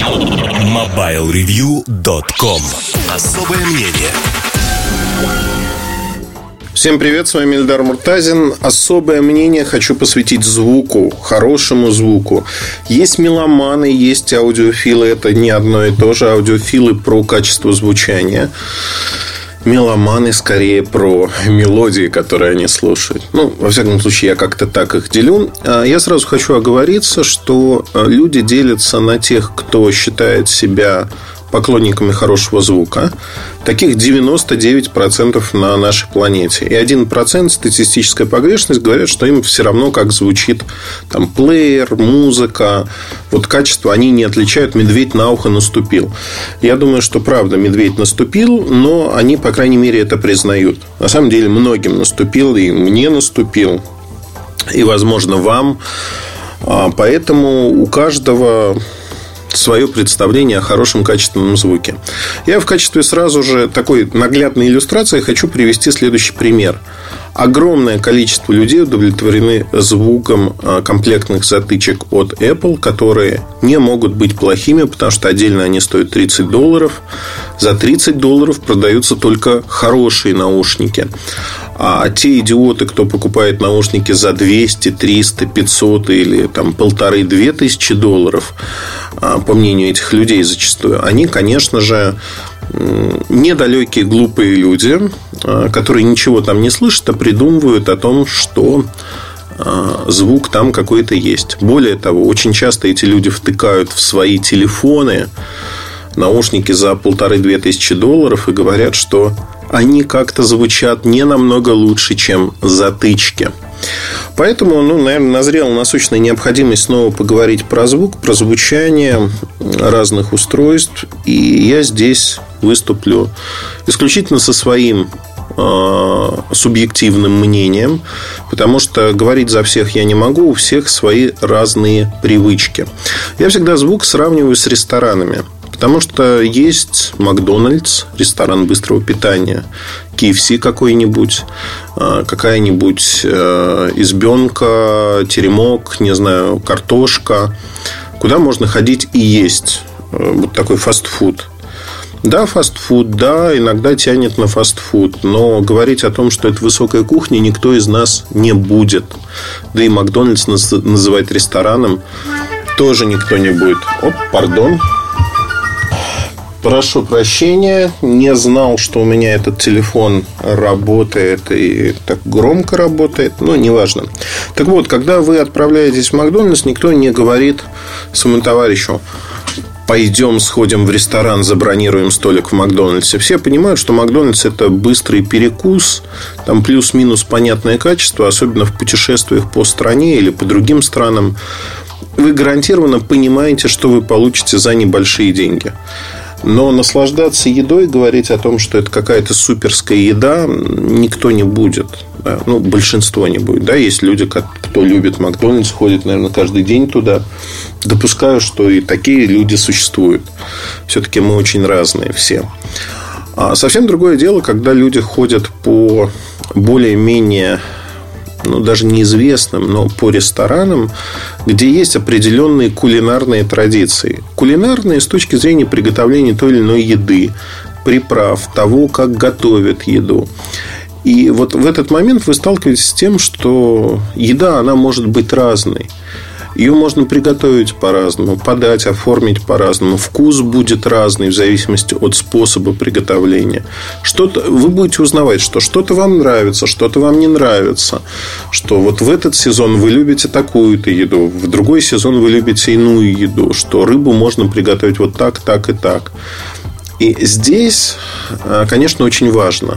MobileReview.com. Особое мнение. Всем привет, с вами Эльдар Муртазин. Особое мнение хочу посвятить звуку, хорошему звуку. Есть меломаны, есть аудиофилы. Это не одно и то же. Аудиофилы про качество звучания. Меломаны скорее про мелодии, которые они слушают. Во всяком случае, я как-то так их делю. Я сразу хочу оговориться, что люди делятся на тех, кто считает себя поклонниками хорошего звука. Таких 99% на нашей планете. И 1% статистическая погрешность говорят, что им все равно, как звучит там плеер, музыка. Вот качество они не отличают. Медведь на ухо наступил. Я думаю, что правда, медведь наступил, но они, по крайней мере, это признают. На самом деле, многим наступил, и мне наступил, и, возможно, вам. Поэтому у каждого свое представление о хорошем качественном звуке. Я в качестве сразу же такой наглядной иллюстрации хочу привести следующий пример. Огромное количество людей удовлетворены звуком комплектных затычек от Apple, которые не могут быть плохими, потому что отдельно они стоят $30. За $30 продаются только хорошие наушники. А те идиоты, кто покупает наушники за 200, 300, 500 или там 1500-2000 $, по мнению этих людей зачастую, они, конечно же, недалекие, глупые люди, которые ничего там не слышат, а придумывают о том, что звук там какой-то есть. Более того, очень часто эти люди втыкают в свои телефоны наушники за 1500-2000 $, и говорят, что они как-то звучат не намного лучше, чем затычки. Поэтому, наверное, назрела насущная необходимость снова поговорить про звук, про звучание разных устройств. И я здесь выступлю исключительно со своим субъективным мнением, потому что говорить за всех я не могу, у всех свои разные привычки. Я всегда звук сравниваю с ресторанами. Потому что есть Макдональдс, ресторан быстрого питания, KFC какой-нибудь, какая-нибудь избенка, теремок, не знаю, картошка, куда можно ходить и есть. Вот такой фастфуд. Да, фастфуд, да, иногда тянет на фастфуд. Но говорить о том, что это высокая кухня, никто из нас не будет. Да и Макдональдс называть рестораном тоже никто не будет. Пардон. Прошу прощения, не знал, что у меня этот телефон работает и так громко работает, неважно. Так вот, когда вы отправляетесь в Макдональдс, никто не говорит своему товарищу: пойдем сходим в ресторан, забронируем столик в Макдональдсе. Все понимают, что Макдональдс — это быстрый перекус, там плюс-минус понятное качество, особенно в путешествиях по стране или по другим странам. Вы гарантированно понимаете, что вы получите за небольшие деньги. Но наслаждаться едой, говорить о том, что это какая-то суперская еда, никто не будет. Да? Большинство не будет. Да? Есть люди, кто любит Макдональдс, ходит, наверное, каждый день туда. Допускаю, что и такие люди существуют. Все-таки мы очень разные все. А совсем другое дело, когда люди ходят по более-менее, даже неизвестным, но по ресторанам, где есть определенные кулинарные традиции. Кулинарные с точки зрения приготовления той или иной еды, приправ, того, как готовят еду. И вот в этот момент вы сталкиваетесь с тем, что еда, она может быть разной. Ее можно приготовить по-разному, подать, оформить по-разному. Вкус будет разный в зависимости от способа приготовления. Вы будете узнавать, что что-то вам нравится, что-то вам не нравится. Что вот в этот сезон вы любите такую-то еду, в другой сезон вы любите иную еду. Что рыбу можно приготовить вот так, так и так. И здесь, конечно, очень важно.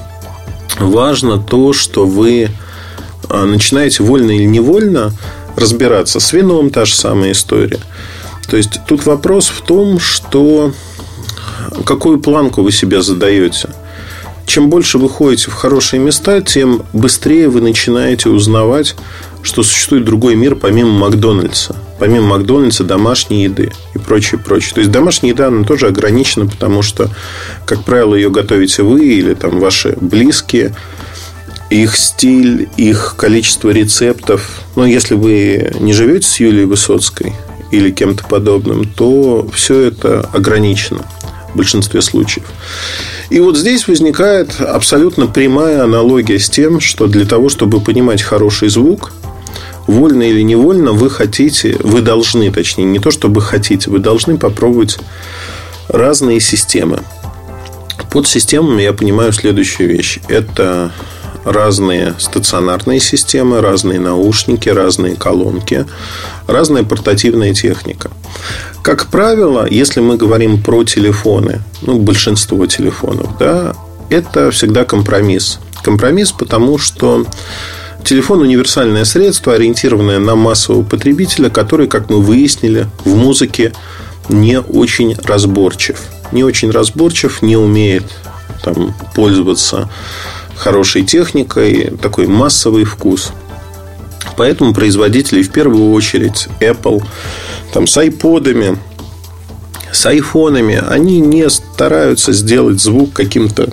Важно то, что вы начинаете вольно или невольно разбираться. С вином та же самая история. То есть тут вопрос в том, что какую планку вы себе задаете. Чем больше вы ходите в хорошие места, тем быстрее вы начинаете узнавать, что существует другой мир помимо Макдональдса. Помимо Макдональдса, домашней еды и прочее, прочее. То есть домашняя еда, она тоже ограничена, потому что, как правило, ее готовите вы или там ваши близкие. Их стиль, их количество рецептов. Если вы не живете с Юлией Высоцкой или кем-то подобным, то все это ограничено в большинстве случаев. И вот здесь возникает абсолютно прямая аналогия с тем, что для того, чтобы понимать хороший звук, вольно или невольно вы должны, точнее, не то чтобы хотите, вы должны попробовать разные системы. Под системами я понимаю следующую вещь. Это разные стационарные системы, разные наушники, разные колонки, разная портативная техника. Как правило, если мы говорим про телефоны, большинство телефонов, да, это всегда компромисс. Компромисс, потому что телефон – универсальное средство, ориентированное на массового потребителя, который, как мы выяснили, в музыке не очень разборчив. Не умеет пользоваться хорошей техникой, такой массовый вкус. Поэтому производители, в первую очередь Apple, с айподами, с айфонами, они не стараются сделать звук каким-то,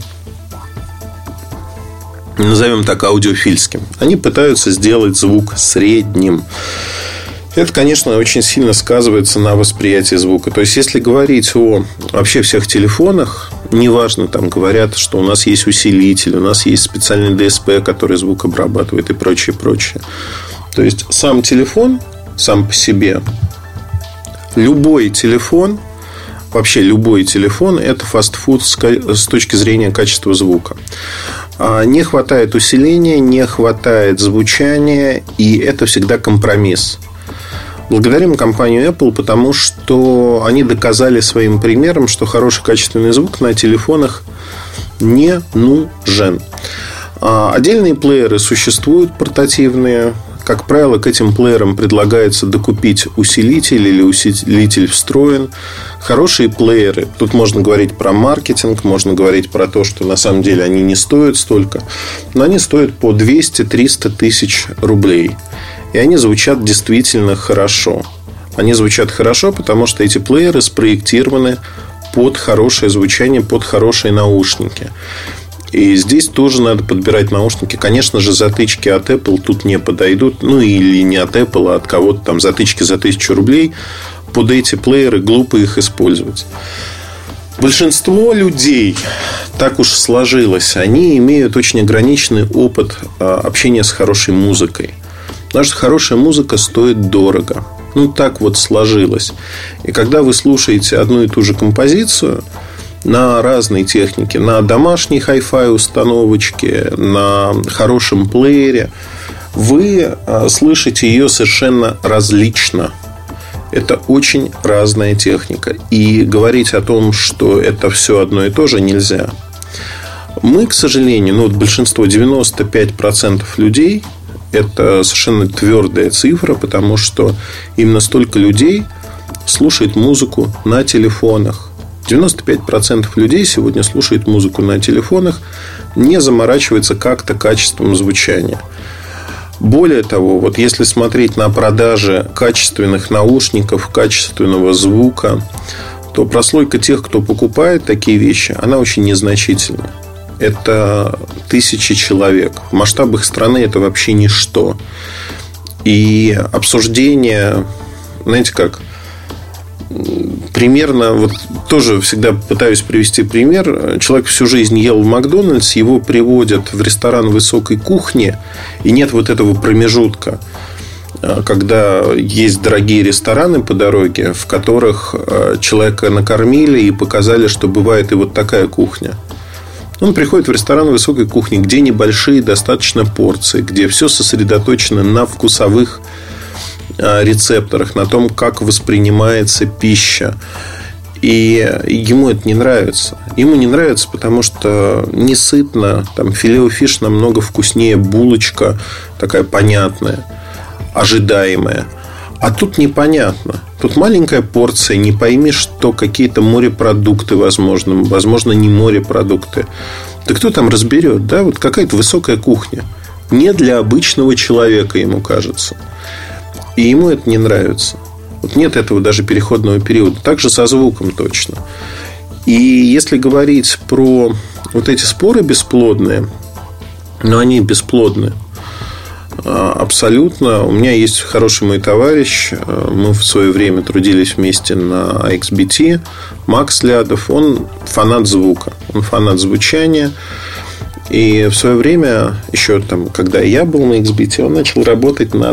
назовем так, аудиофильским. Они пытаются сделать звук средним. Это, конечно, очень сильно сказывается на восприятии звука. То есть, если говорить о вообще всех телефонах, неважно, говорят, что у нас есть усилитель, у нас есть специальный DSP, который звук обрабатывает и прочее, прочее. То есть, сам телефон, сам по себе, любой телефон, вообще любой телефон, это фастфуд с точки зрения качества звука. Не хватает усиления, не хватает звучания, и это всегда компромисс. Благодарим компанию Apple, потому что они доказали своим примером, что хороший качественный звук на телефонах не нужен. Отдельные плееры существуют, портативные. Как правило, к этим плеерам предлагается докупить усилитель или усилитель встроен. Хорошие плееры. Тут можно говорить про маркетинг, можно говорить про то, что на самом деле они не стоят столько. Но они стоят по 200-300 тысяч рублей. И они звучат действительно хорошо. Они звучат хорошо, потому что эти плееры спроектированы под хорошее звучание, под хорошие наушники. И здесь тоже надо подбирать наушники. Конечно же, затычки от Apple тут не подойдут. Или не от Apple, а от кого-то затычки за 1000 рублей. Под эти плееры глупо их использовать. Большинство людей, так уж сложилось, они имеют очень ограниченный опыт общения с хорошей музыкой. Потому что хорошая музыка стоит дорого. Так вот сложилось. И когда вы слушаете одну и ту же композицию на разной технике, на домашней хай-фай установочке, на хорошем плеере, вы слышите ее совершенно различно. Это очень разная техника. И говорить о том, что это все одно и то же, нельзя. Мы, к сожалению, большинство, 95% людей, это совершенно твердая цифра, потому что именно столько людей слушает музыку на телефонах. 95% людей сегодня слушает музыку на телефонах, не заморачивается как-то качеством звучания. Более того, если смотреть на продажи качественных наушников, качественного звука, то прослойка тех, кто покупает такие вещи, она очень незначительна. Это 1000 человек. В масштабах страны это вообще ничто. И обсуждение, знаете как, примерно, тоже всегда пытаюсь привести пример. Человек всю жизнь ел в Макдональдс, его приводят в ресторан высокой кухни, и нет этого промежутка, когда есть дорогие рестораны по дороге, в которых человека накормили и показали, что бывает и такая кухня. Он приходит в ресторан высокой кухни, где небольшие достаточно порции, где все сосредоточено на вкусовых рецепторах, на том, как воспринимается пища. И ему это не нравится. Ему не нравится, потому что не сытно. Филе-о-фиш намного вкуснее, булочка такая понятная, ожидаемая. А тут непонятно. Тут маленькая порция, не пойми, что какие-то морепродукты, возможно, не морепродукты. Да кто там разберет, да? Какая-то высокая кухня. Не для обычного человека, ему кажется. И ему это не нравится. Нет этого даже переходного периода. Так же со звуком точно. И если говорить про эти споры бесплодные, но они бесплодны, Абсолютно. У меня есть хороший мой товарищ. Мы в свое время трудились вместе на XBT. Макс Лядов. Он фанат звука. Он фанат звучания. И в свое время, еще там, когда я был на XBT, он начал работать над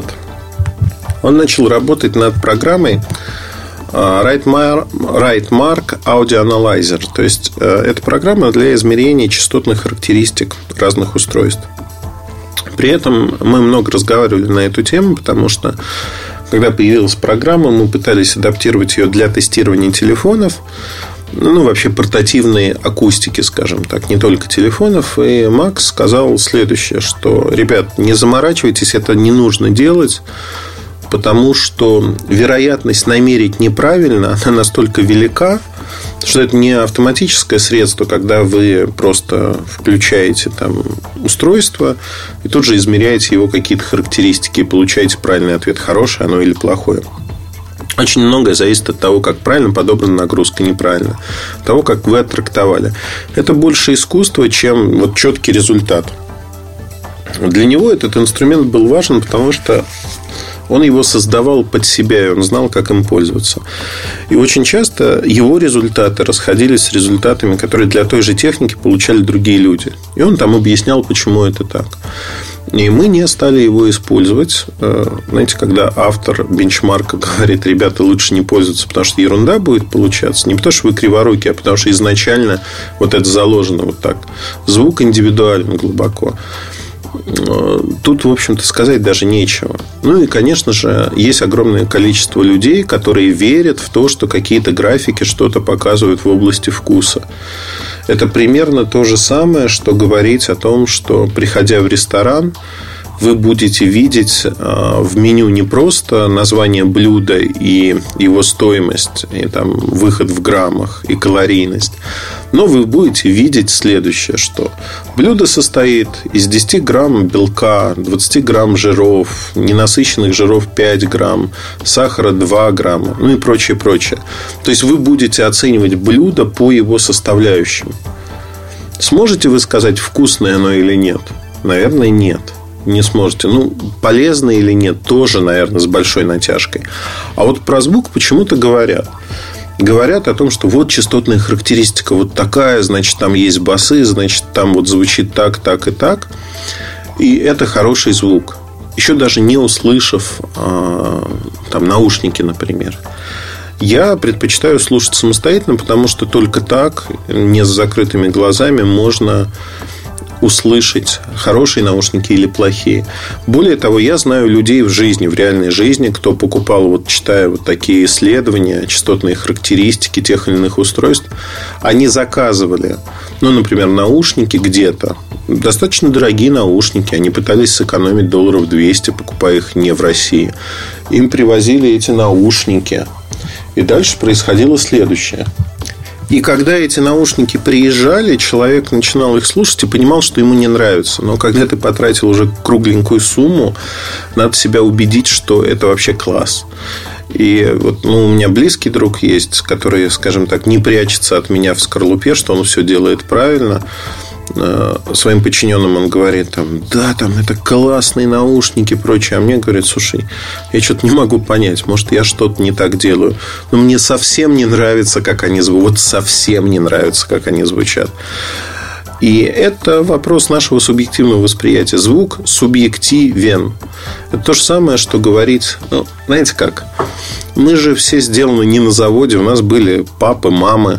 программой Rightmark Audio Analyzer. То есть, это программа для измерения частотных характеристик разных устройств. При этом мы много разговаривали на эту тему, потому что, когда появилась программа, мы пытались адаптировать ее для тестирования телефонов. Вообще портативной акустики, скажем так, не только телефонов. И Макс сказал следующее, что, ребят, не заморачивайтесь, это не нужно делать, потому что вероятность намерить неправильно, она настолько велика, что это не автоматическое средство, когда вы просто включаете там устройство и тут же измеряете его какие-то характеристики и получаете правильный ответ, хорошее оно или плохое. Очень многое зависит от того, как правильно подобрана нагрузка, неправильно, от того, как вы оттрактовали. Это больше искусство, чем вот четкий результат. Для него этот инструмент был важен, потому что он его создавал под себя, и он знал, как им пользоваться. И очень часто его результаты расходились с результатами, которые для той же техники получали другие люди. И он там объяснял, почему это так. И мы не стали его использовать. Знаете, когда автор бенчмарка говорит: ребята, лучше не пользоваться, потому что ерунда будет получаться. Не потому что вы криворукие, а потому что изначально вот это заложено вот так. Звук индивидуален глубоко. Тут, в общем-то, сказать даже нечего. И, конечно же, есть огромное количество людей, которые верят в то, что какие-то графики что-то показывают в области вкуса. Это примерно то же самое, что говорить о том, что, приходя в ресторан, вы будете видеть в меню не просто название блюда и его стоимость, и там выход в граммах и калорийность, но вы будете видеть следующее, что блюдо состоит из 10 грамм белка, 20 грамм жиров, ненасыщенных жиров 5 грамм, сахара 2 грамма, и прочее, прочее. То есть вы будете оценивать блюдо по его составляющим. Сможете вы сказать, вкусное оно или нет? Наверное, нет. Не сможете. Полезно или нет, тоже, наверное, с большой натяжкой. А вот про звук почему-то говорят. Говорят о том, что вот частотная характеристика вот такая, значит, там есть басы, значит, там вот звучит так, так и так. И это хороший звук. Еще даже не услышав там наушники, например. Я предпочитаю слушать самостоятельно, потому что только так, не с закрытыми глазами, можно услышать, хорошие наушники или плохие. Более того, я знаю людей в жизни, в реальной жизни, кто покупал, читая такие исследования, частотные характеристики тех или иных устройств, они заказывали, например, наушники где-то, достаточно дорогие наушники, они пытались сэкономить $200, покупая их не в России. Им привозили эти наушники, и дальше происходило следующее. И когда эти наушники приезжали, человек начинал их слушать и понимал, что ему не нравится. Но когда ты потратил уже кругленькую сумму, надо себя убедить, что это вообще класс. И у меня близкий друг есть, который, скажем так, не прячется от меня в скорлупе, что он все делает правильно. Своим подчиненным он говорит: да, это классные наушники и прочее. А мне говорит: слушай, я что-то не могу понять, может, я что-то не так делаю, но мне совсем не нравится, как они звучат. Совсем не нравится, как они звучат. И это вопрос нашего субъективного восприятия. Звук субъективен. Это то же самое, что говорить... знаете как? Мы же все сделаны не на заводе. У нас были папы, мамы,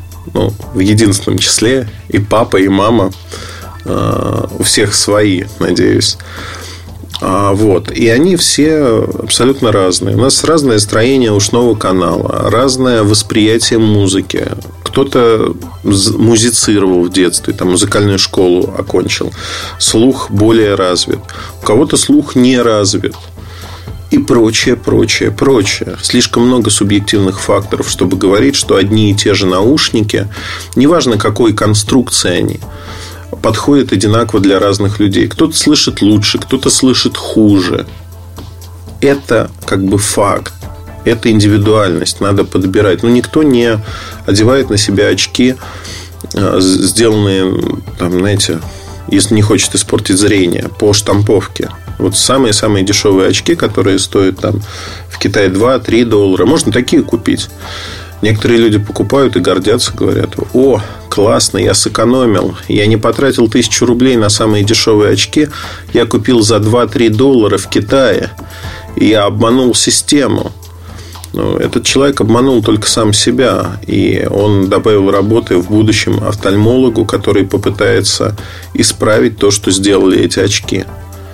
в единственном числе, и папа, и мама. У всех свои, надеюсь. И они все абсолютно разные. У нас разное строение ушного канала, разное восприятие музыки. Кто-то музицировал в детстве, музыкальную школу окончил. Слух более развит. У кого-то слух не развит. И прочее, прочее, прочее. Слишком много субъективных факторов, чтобы говорить, что одни и те же наушники, неважно какой конструкции они, подходят одинаково для разных людей. Кто-то слышит лучше, кто-то слышит хуже. Это факт. Это индивидуальность. Надо подбирать. Никто не одевает на себя очки, сделанные, если не хочет испортить зрение, по штамповке. Вот самые-самые дешевые очки, которые стоят там в Китае $2-3. Можно такие купить. Некоторые люди покупают и гордятся, говорят: о, классно, я сэкономил. Я не потратил 1000 рублей на самые дешевые очки. Я купил за $2-3 в Китае. И я обманул систему. Но этот человек обманул только сам себя. И он добавил работы в будущем офтальмологу, который попытается исправить то, что сделали эти очки.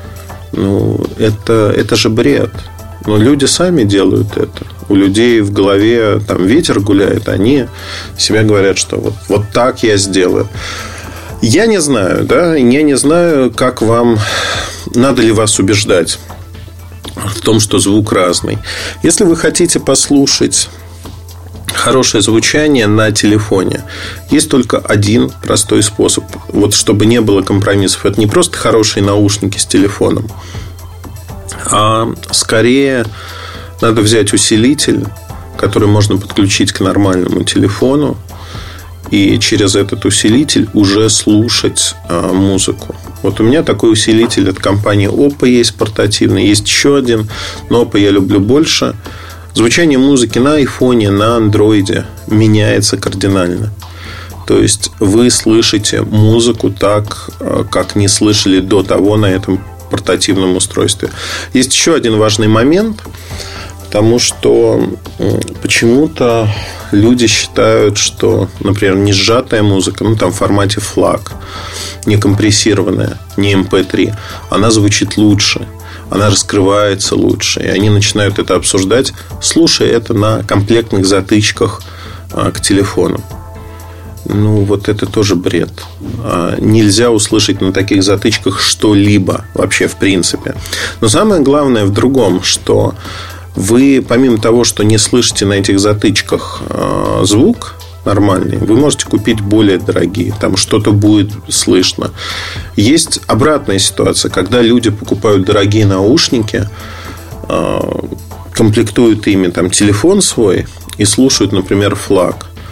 Это же бред. Но люди сами делают это. У людей в голове там ветер гуляет. Они себе говорят, что вот так я сделаю. Я не знаю, да? Я не знаю, как вам... Надо ли вас убеждать в том, что звук разный. Если вы хотите послушать хорошее звучание на телефоне, есть только один простой способ. Вот чтобы не было компромиссов. Это не просто хорошие наушники с телефоном, а скорее надо взять усилитель, который можно подключить к нормальному телефону, и через этот усилитель уже слушать музыку. Вот у меня такой усилитель от компании Oppo есть, портативный. Есть еще один, но Oppo я люблю больше. Звучание музыки на айфоне, на андроиде меняется кардинально. То есть вы слышите музыку так, как не слышали до того на этом портативном устройстве. Есть еще один важный момент. Потому что почему-то люди считают, что, например, не сжатая музыка, там в формате FLAC, не компрессированная, не MP3, она звучит лучше, она раскрывается лучше. И они начинают это обсуждать, слушая это на комплектных затычках к телефону. Вот это тоже бред. Нельзя услышать на таких затычках что-либо вообще в принципе. Но самое главное в другом, что вы, помимо того, что не слышите на этих затычках звук нормальный, вы можете купить более дорогие. Там что-то будет слышно. Есть обратная ситуация, когда люди покупают дорогие наушники, комплектуют ими там телефон свой и слушают, например, FLAC.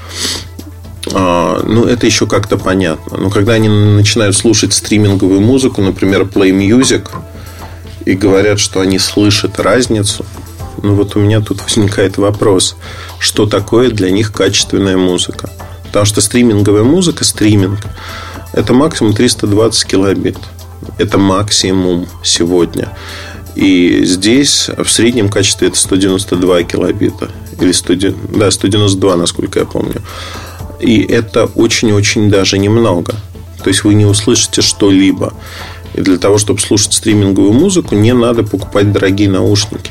Это еще как-то понятно. Но когда они начинают слушать стриминговую музыку, например, Play Music, и говорят, что они слышат разницу, у меня тут возникает вопрос, что такое для них качественная музыка. Потому что стриминговая музыка, стриминг, это максимум 320 килобит. Это максимум сегодня. И здесь в среднем качестве это 192 килобита. Или 192, насколько я помню. И это очень-очень даже немного. То есть вы не услышите что-либо. И для того, чтобы слушать стриминговую музыку, не надо покупать дорогие наушники.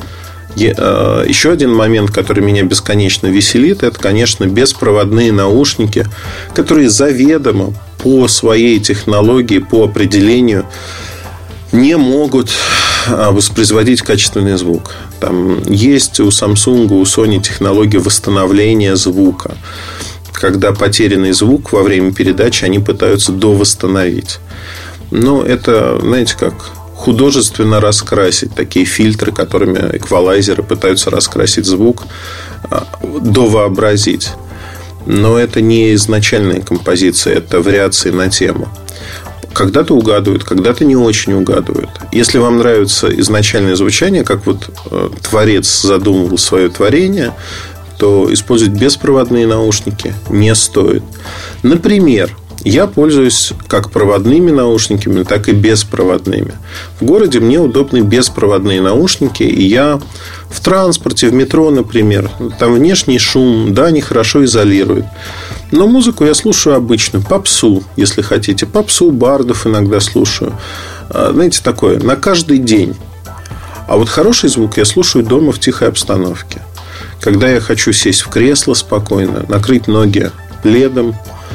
Еще один момент, который меня бесконечно веселит, это, конечно, беспроводные наушники, которые заведомо по своей технологии, по определению не могут воспроизводить качественный звук. Там есть у Samsung, у Sony технология восстановления звука, когда потерянный звук во время передачи они пытаются довосстановить. Но это, знаете, как художественно раскрасить. Такие фильтры, которыми эквалайзеры пытаются раскрасить звук, довообразить. Но это не изначальная композиция, это вариации на тему. Когда-то угадывают, когда-то не очень угадывают. Если вам нравится изначальное звучание, как творец задумывал свое творение, то использовать беспроводные наушники не стоит. Например, я пользуюсь как проводными наушниками, так и беспроводными. В городе мне удобны беспроводные наушники. И я в транспорте, в метро, например, там внешний шум, да, они хорошо изолируют. Но музыку я слушаю обычную, попсу, если хотите. Попсу, бардов иногда слушаю. Знаете, такое, на каждый день. А вот хороший звук я слушаю дома в тихой обстановке. Когда я хочу сесть в кресло спокойно, накрыть ноги пледом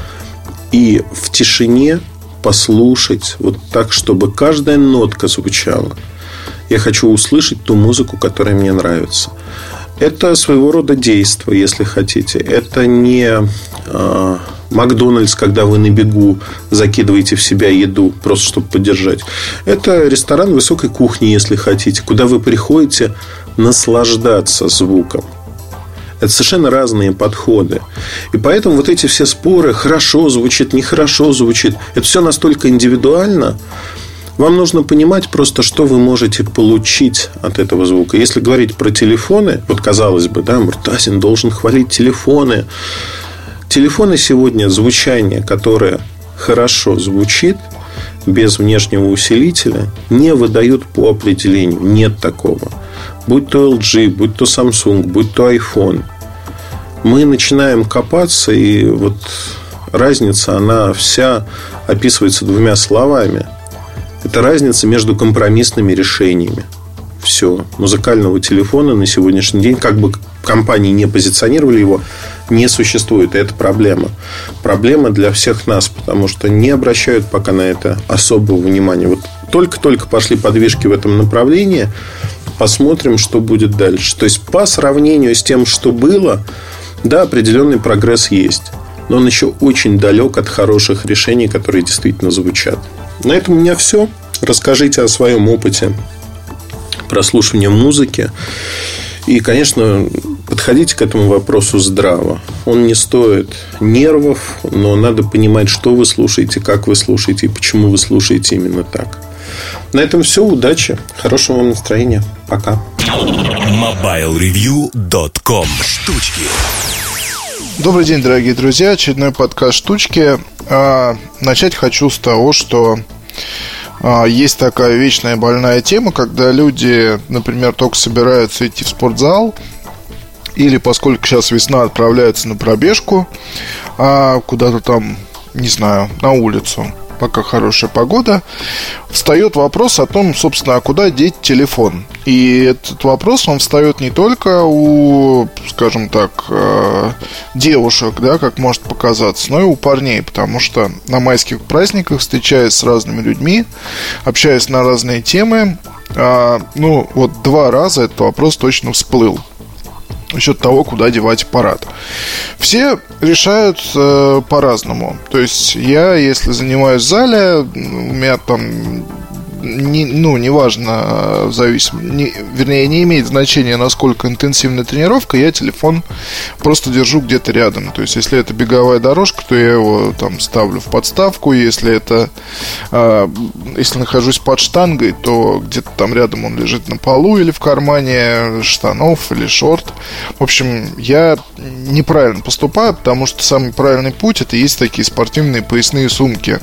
и в тишине послушать так, чтобы каждая нотка звучала. Я хочу услышать ту музыку, которая мне нравится. Это своего рода действие, если хотите. Это не Макдональдс, когда вы на бегу закидываете в себя еду, просто чтобы поддержать. Это ресторан высокой кухни, если хотите, куда вы приходите наслаждаться звуком. Это совершенно разные подходы. И поэтому эти все споры, хорошо звучит, нехорошо звучит, это все настолько индивидуально, Вам нужно понимать просто, что вы можете получить от этого звука. Если говорить про телефоны, вот казалось бы, да, Муртазин должен хвалить телефоны. Телефоны сегодня, звучание, которое хорошо звучит, без внешнего усилителя, не выдают по определению. Нет такого. Будь то LG, будь то Samsung, будь то iPhone. Мы начинаем копаться, и вот разница, она вся описывается двумя словами. Это разница между компромиссными решениями. Все. Музыкального телефона на сегодняшний день, как бы компании не позиционировали его, не существует. И это проблема. Проблема для всех нас, потому что не обращают пока на это особого внимания. Вот только-только пошли подвижки в этом направлении. Посмотрим, что будет дальше. То есть, по сравнению с тем, что было, да, определенный прогресс есть. Но он еще очень далек от хороших решений, которые действительно звучат. На этом у меня все. Расскажите о своем опыте прослушивания музыки. И, конечно, подходите к этому вопросу здраво. Он не стоит нервов, но надо понимать, что вы слушаете, как вы слушаете и почему вы слушаете именно так. На этом все. Удачи. Хорошего вам настроения. Пока. MobileReview.com. Штучки. Добрый день, дорогие друзья. Очередной подкаст «Штучки». Начать хочу с того, что есть такая вечная больная тема, когда люди, например, только собираются идти в спортзал, или, поскольку сейчас весна, отправляются на пробежку куда-то там, не знаю, на улицу, пока хорошая погода, встает вопрос о том, собственно, куда деть телефон. И этот вопрос, он встает не только у, скажем так, девушек, да, как может показаться, но и у парней, потому что на майских праздниках, встречаясь с разными людьми, общаясь на разные темы, вот 2 раза этот вопрос точно всплыл насчет того, куда девать аппарат. Все решают по-разному. То есть я, если занимаюсь в зале, у меня там неважно, не имеет значения, насколько интенсивная тренировка, я телефон просто держу где-то рядом. То есть, если это беговая дорожка, то я его там ставлю в подставку. Если нахожусь под штангой, то где-то там рядом он лежит на полу или в кармане штанов или шорт. В общем, я неправильно поступаю, потому что самый правильный путь — это есть такие спортивные поясные сумки.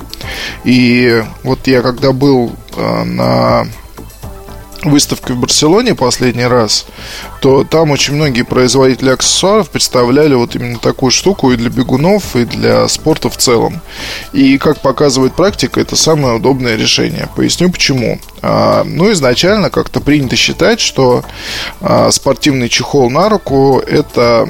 И вот я когда был на выставке в Барселоне последний раз, то там очень многие производители аксессуаров представляли вот именно такую штуку и для бегунов, и для спорта в целом. И, как показывает практика, это самое удобное решение. Поясню почему. Изначально как-то принято считать, что спортивный чехол на руку — это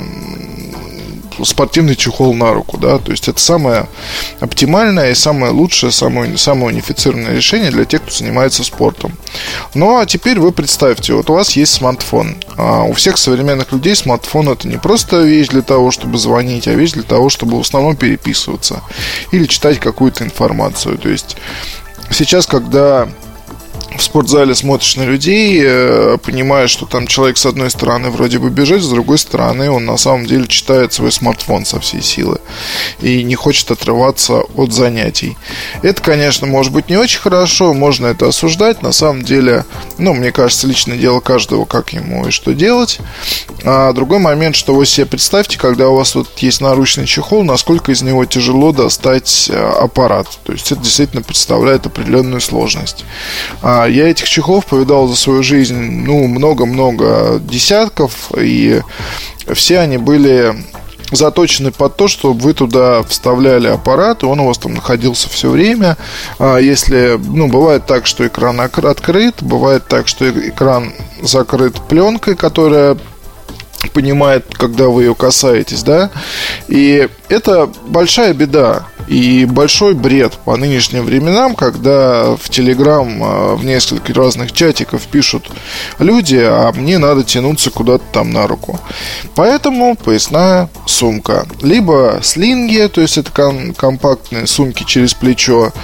спортивный чехол на руку, да, то есть это самое оптимальное и самое лучшее, самое унифицированное решение для тех, кто занимается спортом. Ну, а теперь вы представьте, вот у вас есть смартфон. У всех современных людей смартфон — это не просто вещь для того, чтобы звонить, а вещь для того, чтобы в основном переписываться или читать какую-то информацию. То есть сейчас, когда в спортзале смотришь на людей, понимаешь, что там человек с одной стороны вроде бы бежит, с другой стороны он на самом деле читает свой смартфон со всей силы и не хочет отрываться от занятий. Это, конечно, может быть не очень хорошо, можно это осуждать. На самом деле, мне кажется, личное дело каждого, как ему и что делать. А другой момент, что вы себе представьте, когда у вас вот есть наручный чехол, насколько из него тяжело достать аппарат. То есть это действительно представляет определенную сложность. Я этих чехлов повидал за свою жизнь, много-много десятков, и все они были заточены под то, чтобы вы туда вставляли аппарат, и он у вас там находился все время. Если, бывает так, что экран открыт, бывает так, что экран закрыт пленкой, которая понимает, когда вы ее касаетесь, да, и это большая беда и большой бред по нынешним временам, когда в Telegram в несколько разных чатиков пишут люди, а мне надо тянуться куда-то там на руку. Поэтому поясная сумка, либо слинги, то есть это компактные сумки через плечо,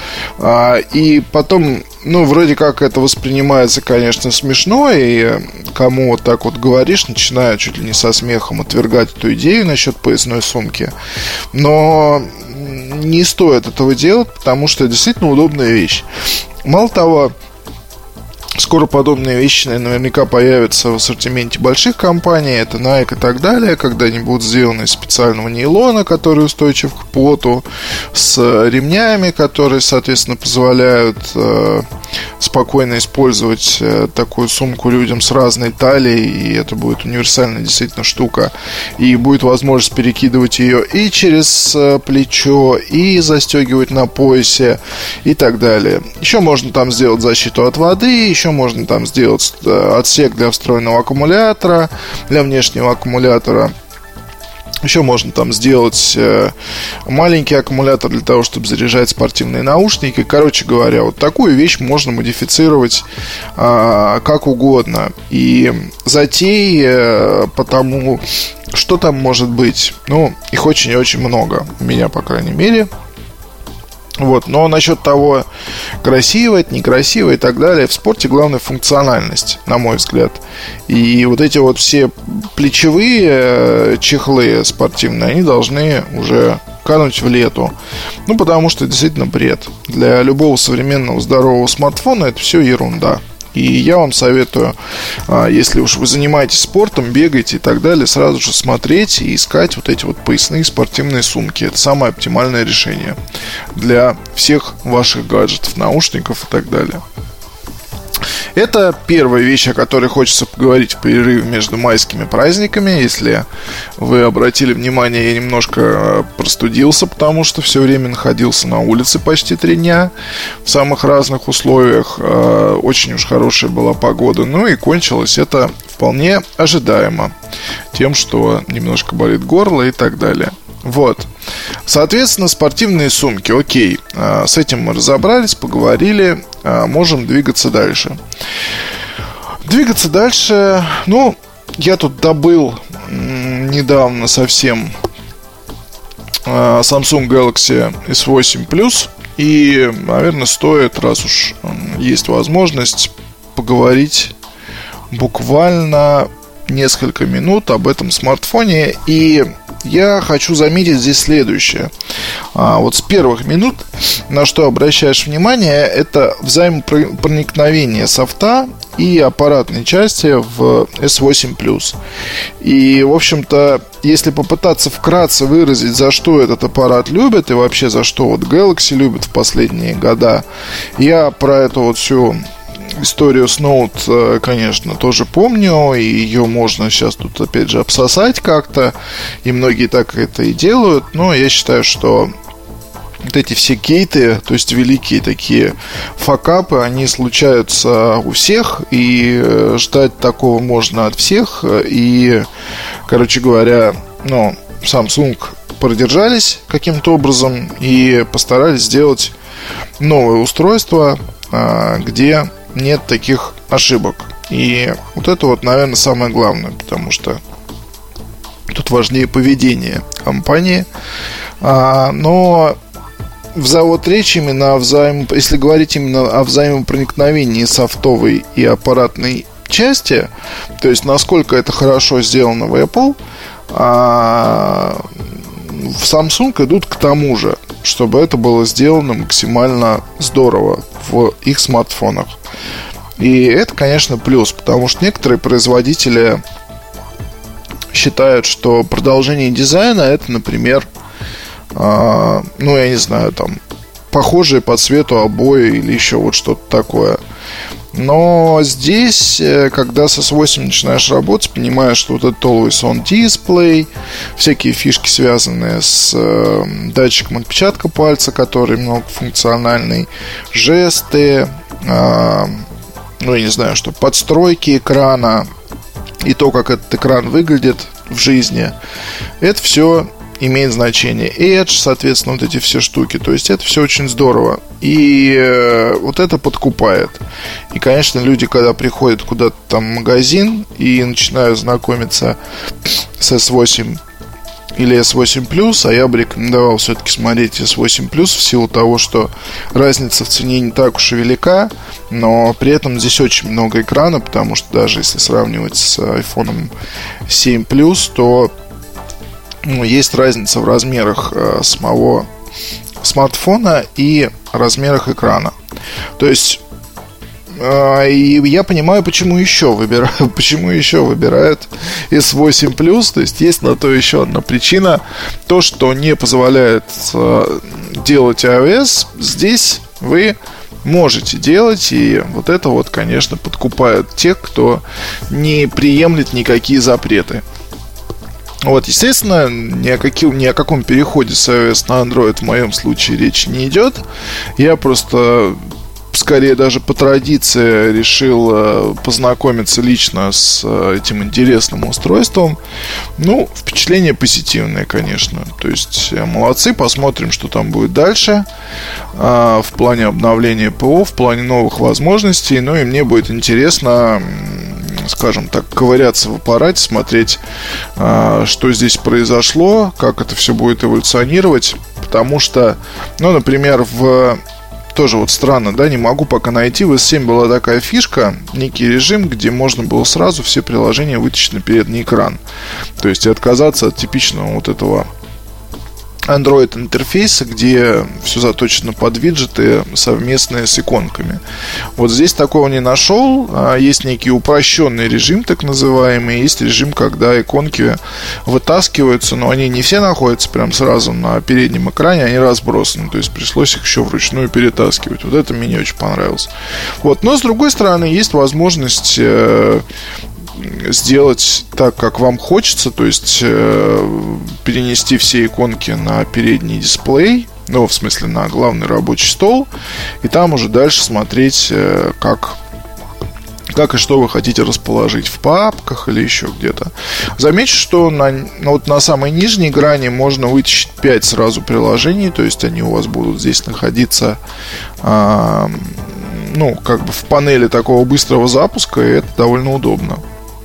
и потом, вроде как это воспринимается, конечно, смешно, и кому вот так вот говоришь, начинают чуть ли не со смехом отвергать эту идею насчет поясной сумки. Но не стоит этого делать, потому что это действительно удобная вещь. Мало того, скоро подобные вещи наверняка появятся в ассортименте больших компаний, это Nike и так далее, когда они будут сделаны из специального нейлона, который устойчив к поту, с ремнями, которые, соответственно, позволяют спокойно использовать такую сумку людям с разной талией, и это будет универсальная действительно штука, и будет возможность перекидывать ее и через плечо, и застегивать на поясе, и так далее. Еще можно там сделать защиту от воды, еще можно там сделать отсек для встроенного аккумулятора, для внешнего аккумулятора. Еще можно там сделать маленький аккумулятор для того, чтобы заряжать спортивные наушники. Короче говоря, вот такую вещь можно модифицировать как угодно. И затеи по тому, что там может быть, ну, их очень и очень много. У меня, по крайней мере. Вот. Но насчет того, красиво это, некрасиво и так далее, в спорте главное функциональность, на мой взгляд. И вот эти вот все плечевые чехлы спортивные, они должны уже кануть в лету. Ну, потому что это действительно бред. Для любого современного здорового смартфона это все ерунда. И я вам советую, если уж вы занимаетесь спортом, бегаете и так далее, сразу же смотреть и искать вот эти вот поясные спортивные сумки. Это самое оптимальное решение для всех ваших гаджетов, наушников и так далее. Это первая вещь, о которой хочется поговорить в перерыве между майскими праздниками. Если вы обратили внимание, я немножко простудился, потому что все время находился на улице почти 3 дня в самых разных условиях. Очень уж хорошая была погода. Ну и кончилось это вполне ожидаемо тем, что немножко болит горло и так далее. Вот. Соответственно, спортивные сумки. Окей, с этим мы разобрались, поговорили. Можем двигаться дальше. Ну, я тут добыл недавно совсем Samsung Galaxy S8 Plus. И, наверное, стоит, раз уж есть возможность, поговорить буквально несколько минут об этом смартфоне. И я хочу заметить здесь следующее. Вот с первых минут, на что обращаешь внимание, это взаимопроникновение софта и аппаратной части в S8 Plus. И, в общем-то, если попытаться вкратце выразить, за что этот аппарат любит и вообще за что вот Galaxy любит в последние года, я про эту вот всю историю с Note, конечно, тоже помню. И ее можно сейчас тут опять же обсосать как-то. И многие так это и делают. Но я считаю, что вот эти все кейты, то есть великие такие факапы, они случаются у всех. И ждать такого можно от всех. И, короче говоря, Samsung продержались каким-то образом и постарались сделать новое устройство, где нет таких ошибок. И вот это вот, наверное, самое главное, потому что тут важнее поведение компании. Но вот речь именно если говорить именно о взаимопроникновении софтовой и аппаратной части, то есть насколько это хорошо сделано в Apple, в Samsung идут к тому же, чтобы это было сделано максимально здорово в их смартфонах. И это, конечно, плюс, потому что некоторые производители считают, что продолжение дизайна — это, например, я не знаю, там, похожие по цвету обои или еще вот что-то такое. Но здесь, когда с S8 начинаешь работать, понимаешь, что вот этот Always On Display, всякие фишки, связанные с датчиком отпечатка пальца, который многофункциональный, жесты, я не знаю, что подстройки экрана и то, как этот экран выглядит в жизни, это все имеет значение. Edge, соответственно, вот эти все штуки. То есть это все очень здорово. И вот это подкупает. И, конечно, люди, когда приходят куда-то там в магазин и начинают знакомиться с S8 или S8 Plus, а я бы рекомендовал все-таки смотреть S8 Plus в силу того, что разница в цене не так уж и велика, но при этом здесь очень много экрана, потому что даже если сравнивать с iPhone 7 Plus, то есть разница в размерах самого смартфона и размерах экрана. То есть, и я понимаю, почему еще выбирают S8 Plus. То есть на то еще одна причина. То, что не позволяет делать iOS, здесь вы можете делать. И вот это вот, конечно, подкупает тех, кто не приемлет никакие запреты. Вот, естественно, ни о каком переходе с iOS на Android в моем случае речи не идет. Я просто, скорее даже по традиции, решил познакомиться лично с этим интересным устройством. Ну, впечатление позитивное, конечно. То есть, молодцы, посмотрим, что там будет дальше в плане обновления ПО, в плане новых возможностей. Ну, и мне будет интересно, скажем так, ковыряться в аппарате, смотреть, что здесь произошло, как это все будет эволюционировать. Потому что, ну, например, тоже вот странно, да, не могу пока найти. В S7 была такая фишка, некий режим, где можно было сразу все приложения вытащить на передний экран. То есть отказаться от типичного вот этого Android интерфейса, где все заточено под виджеты совместные с иконками. Вот здесь такого не нашел. Есть некий упрощенный режим, так называемый. Есть режим, когда иконки вытаскиваются, но они не все находятся прям сразу на переднем экране, они разбросаны. То есть пришлось их еще вручную перетаскивать. Вот это мне не очень понравилось. Вот. Но с другой стороны, есть возможность сделать так, как вам хочется, то есть перенести все иконки на передний дисплей, ну, в смысле, на главный рабочий стол, и там уже дальше смотреть, как и что вы хотите расположить в папках или еще где-то. Замечу, что на самой нижней грани можно вытащить 5 сразу приложений, то есть они у вас будут здесь находиться как бы в панели такого быстрого запуска, и это довольно удобно.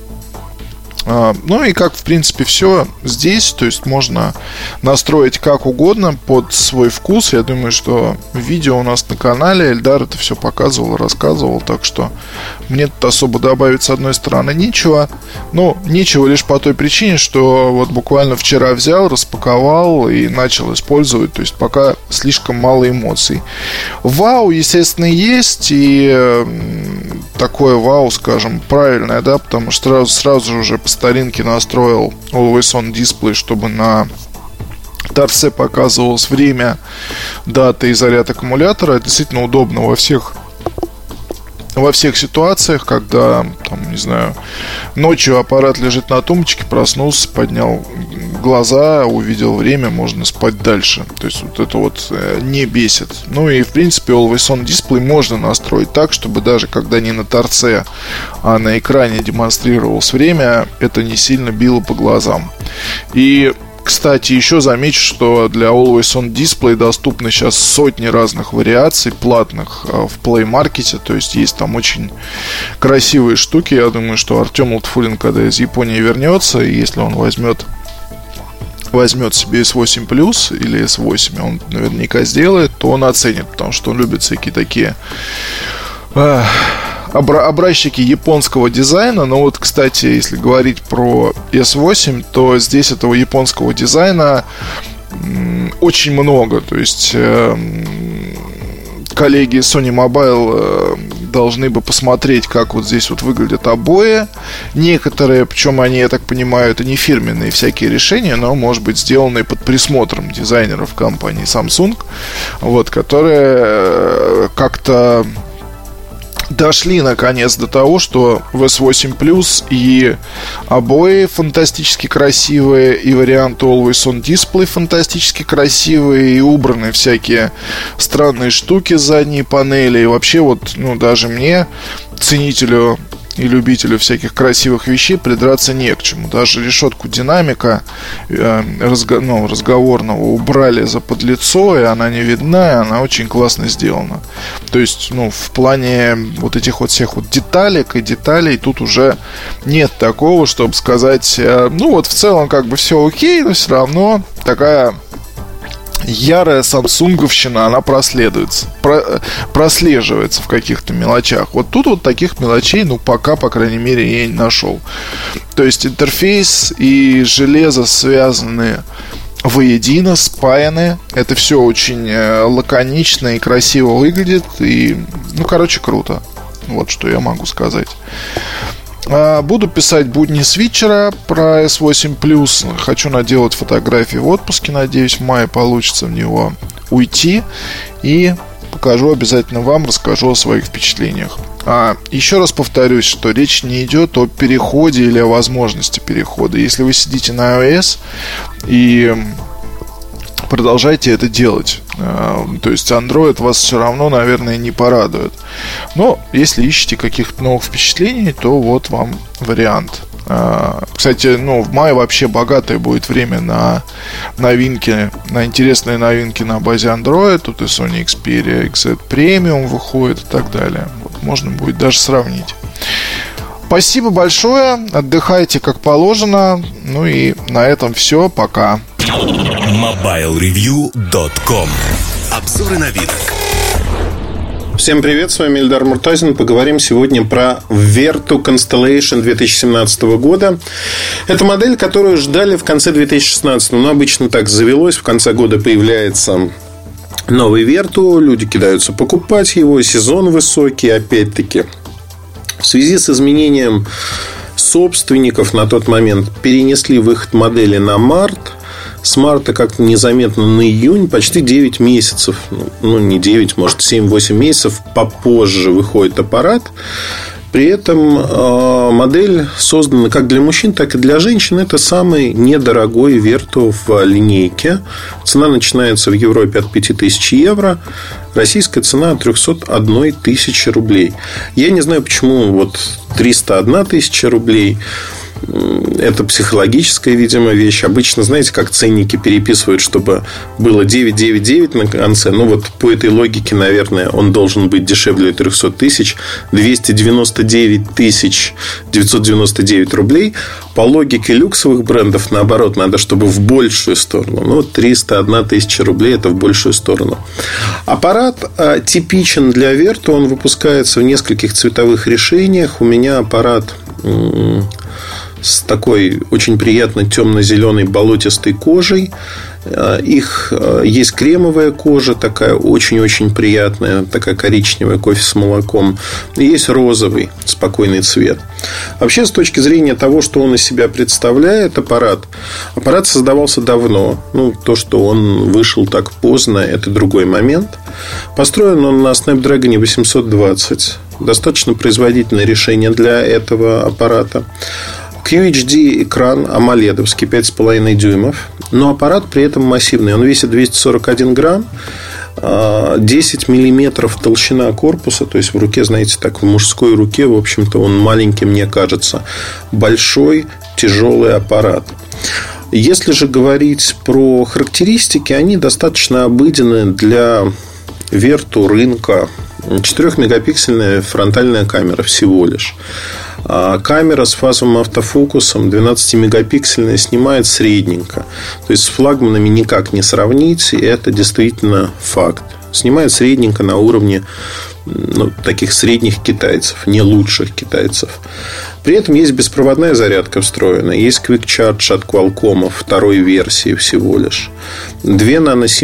Ну и как, в принципе, все здесь. То есть можно настроить как угодно под свой вкус. Я думаю, что видео у нас на канале Эльдар это все показывал, рассказывал. Так что мне тут особо добавить с одной стороны нечего. Но нечего лишь по той причине, что вот буквально вчера взял, распаковал и начал использовать. То есть пока слишком мало эмоций. Вау, естественно, есть. И такое вау, скажем, правильное, да, потому что сразу же уже по старинке настроил Always On Display, чтобы на торце показывалось время, дата и заряд аккумулятора. Это действительно удобно во всех ситуациях, когда, там, не знаю, ночью аппарат лежит на тумбочке, проснулся, поднял глаза, увидел время, можно спать дальше. То есть вот это вот не бесит. Ну и в принципе Always On Display можно настроить так, чтобы даже когда не на торце, а на экране демонстрировалось время, это не сильно било по глазам. И кстати, еще замечу, что для Always On Display доступны сейчас сотни разных вариаций платных в Play Market. То есть есть там очень красивые штуки. Я думаю, что Артем Лутфулин, когда из Японии вернется, и если он возьмет себе S8 Plus или S8, он наверняка сделает, то он оценит, потому что он любит всякие такие образчики японского дизайна. Но вот, кстати, если говорить про S8, то здесь этого японского дизайна очень много. То есть коллеги Sony Mobile должны бы посмотреть, как вот здесь вот выглядят обои. Некоторые, причем они, я так понимаю, это не фирменные всякие решения, но, может быть, сделанные под присмотром дизайнеров компании Samsung, вот, которые как-то дошли наконец до того, что в S8 Plus и обои фантастически красивые, и варианты Always On Display фантастически красивые, и убраны всякие странные штуки с задней панели. И вообще вот, даже мне, ценителю и любителю всяких красивых вещей, придраться не к чему. Даже решетку динамика разговорного убрали за подлицо, и она не видна, и она очень классно сделана. То есть, в плане вот этих вот всех вот деталек и деталей тут уже нет такого, чтобы сказать, в целом как бы все окей, но все равно такая ярая самсунговщина, она прослеживается в каких-то мелочах. Вот тут вот таких мелочей, пока, по крайней мере, я не нашел. То есть интерфейс и железо связаны воедино, спаяны. Это все очень лаконично и красиво выглядит. И, круто. Вот что я могу сказать. Буду писать будни свитчера про S8 Plus. Хочу наделать фотографии в отпуске. Надеюсь, в мае получится в него уйти. И покажу обязательно вам, расскажу о своих впечатлениях. Еще раз повторюсь, что речь не идет о переходе или о возможности перехода. Если вы сидите на iOS и продолжайте это делать, то есть Android вас все равно, наверное, не порадует. Но если ищете каких-то новых впечатлений, то вот вам вариант. Кстати, в мае вообще богатое будет время на новинки, на интересные новинки на базе Android. Тут и Sony Xperia XZ Premium выходит и так далее. Вот, можно будет даже сравнить. Спасибо большое, отдыхайте как положено. И на этом все, пока. MobileReview.com. Обзоры новинок. Всем привет, с вами Эльдар Муртазин. Поговорим сегодня про Vertu Constellation 2017 года. Это модель, которую ждали в конце 2016. Но обычно так завелось. В конце года появляется новый Vertu. Люди кидаются покупать его. Сезон высокий, опять-таки. В связи с изменением собственников на тот момент перенесли выход модели на март. С марта как-то незаметно на июнь, почти 9 месяцев, не 9, может 7-8 месяцев попозже выходит аппарат. При этом модель создана как для мужчин, так и для женщин. Это самый недорогой Vertu в линейке. Цена начинается в Европе от 5000 евро. Российская цена от 301 тысячи рублей. Я не знаю, почему 301 тысяча рублей. Это психологическая, видимо, вещь. Обычно, знаете, как ценники переписывают, чтобы было 999 на конце. По этой логике, наверное, он должен быть дешевле 300 тысяч. 299 тысяч 999 рублей. По логике люксовых брендов, наоборот, надо, чтобы в большую сторону. 301 тысяча рублей – это в большую сторону. Аппарат типичен для Vertu. Он выпускается в нескольких цветовых решениях. У меня аппарат с такой очень приятной темно-зеленой болотистой кожей. Их есть кремовая кожа, такая очень-очень приятная, такая коричневая, кофе с молоком. И есть розовый, спокойный цвет. Вообще, с точки зрения того, что он из себя представляет, аппарат создавался давно. То, что он вышел так поздно, это другой момент. Построен он на Snapdragon 820. Достаточно производительное решение для этого аппарата. QHD экран AMOLED-овский 5,5 дюймов. Но аппарат при этом массивный. Он весит 241 грамм. 10 миллиметров толщина корпуса. То есть в руке, знаете, так, в мужской руке, в общем-то, он маленький, мне кажется. Большой, тяжелый аппарат. Если же говорить про характеристики, они достаточно обыденны для Vertu рынка. 4-мегапиксельная фронтальная камера всего лишь. Камера с фазовым автофокусом 12-мегапиксельная снимает средненько. То есть с флагманами никак не сравнить. И это действительно факт. Снимает средненько на уровне таких средних китайцев, не лучших китайцев. При этом есть беспроводная зарядка встроенная. Есть Quick Charge от Qualcomm второй версии всего лишь. 2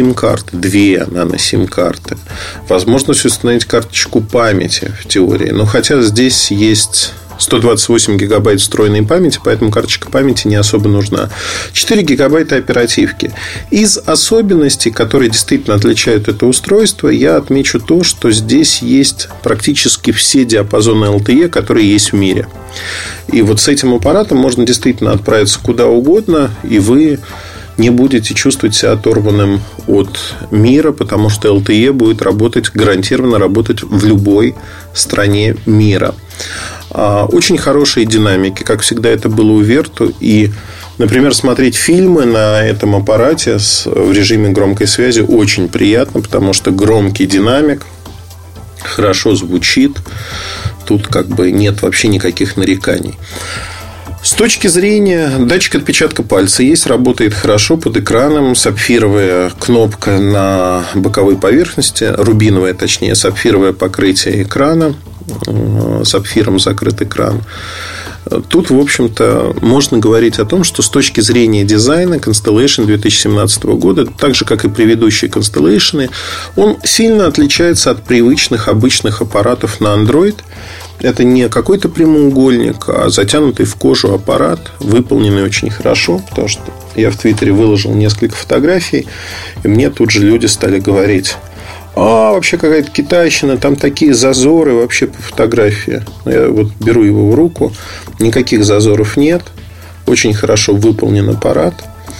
нано-сим-карты. Возможность установить карточку памяти в теории. Но хотя здесь есть 128 гигабайт встроенной памяти, поэтому карточка памяти не особо нужна. 4 гигабайта оперативки. Из особенностей, которые действительно отличают это устройство, я отмечу то, что здесь есть практически все диапазоны LTE, которые есть в мире. И с этим аппаратом можно действительно отправиться куда угодно, и вы не будете чувствовать себя оторванным от мира, потому что LTE будет гарантированно работать в любой стране мира. Очень хорошие динамики, как всегда это было у Vertu. И, например, смотреть фильмы на этом аппарате в режиме громкой связи очень приятно, потому что громкий динамик, хорошо звучит. Тут нет вообще никаких нареканий. С точки зрения датчик отпечатка пальца есть, работает хорошо под экраном. Сапфировая кнопка на боковой поверхности, рубиновое, точнее, сапфировое покрытие экрана. Сапфиром закрыт экран. Тут, в общем-то, можно говорить о том, что с точки зрения дизайна Constellation 2017 года, так же, как и предыдущие Constellation, он сильно отличается от привычных обычных аппаратов на Android. Это не какой-то прямоугольник, а затянутый в кожу аппарат, выполненный очень хорошо, потому что я в Твиттере выложил несколько фотографий, и мне тут же люди стали говорить: вообще какая-то китайщина, там такие зазоры вообще по фотографии. Я вот беру его в руку, никаких зазоров нет, очень хорошо выполнен аппарат,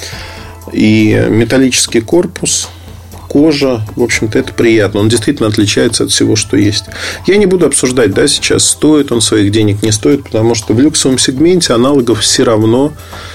и металлический корпус, кожа, в общем-то, это приятно. Он действительно отличается от всего, что есть. Я не буду обсуждать, да, сейчас стоит он своих денег, не стоит, потому что в люксовом сегменте аналогов все равно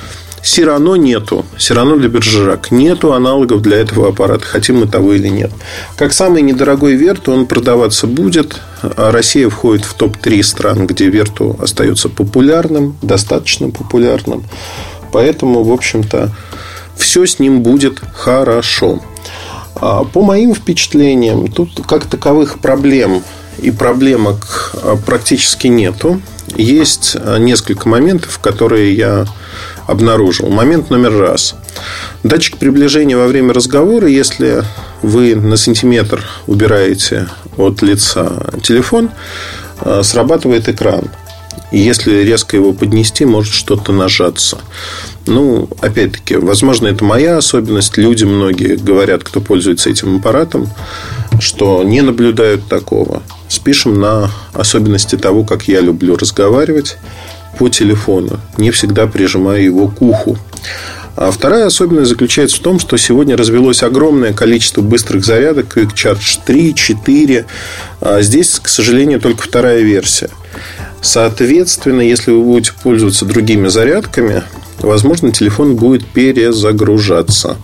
нету. Все равно для биржерак нету аналогов для этого аппарата, хотим мы того или нет. Как самый недорогой Верту он продаваться будет. Россия входит в топ-3 стран, где Верту остается популярным, достаточно популярным. Поэтому, в общем-то, все с ним будет хорошо. По моим впечатлениям, тут как таковых проблем и проблемок практически нету. Есть несколько моментов, которые я обнаружил. Момент номер раз. Датчик приближения во время разговора. Если вы на сантиметр убираете от лица телефон, срабатывает экран. И если резко его поднести, может что-то нажаться. Ну, опять-таки, возможно, это моя особенность. Люди многие говорят, кто пользуется этим аппаратом, что не наблюдают такого. Спишем на особенности того, как я люблю разговаривать по телефону. Не всегда прижимаю его к уху. А вторая особенность заключается в том, что сегодня развелось огромное количество быстрых зарядок. Quick Charge 3, 4. А здесь, к сожалению, только вторая версия. Соответственно, если вы будете пользоваться другими зарядками, возможно, телефон будет перезагружаться.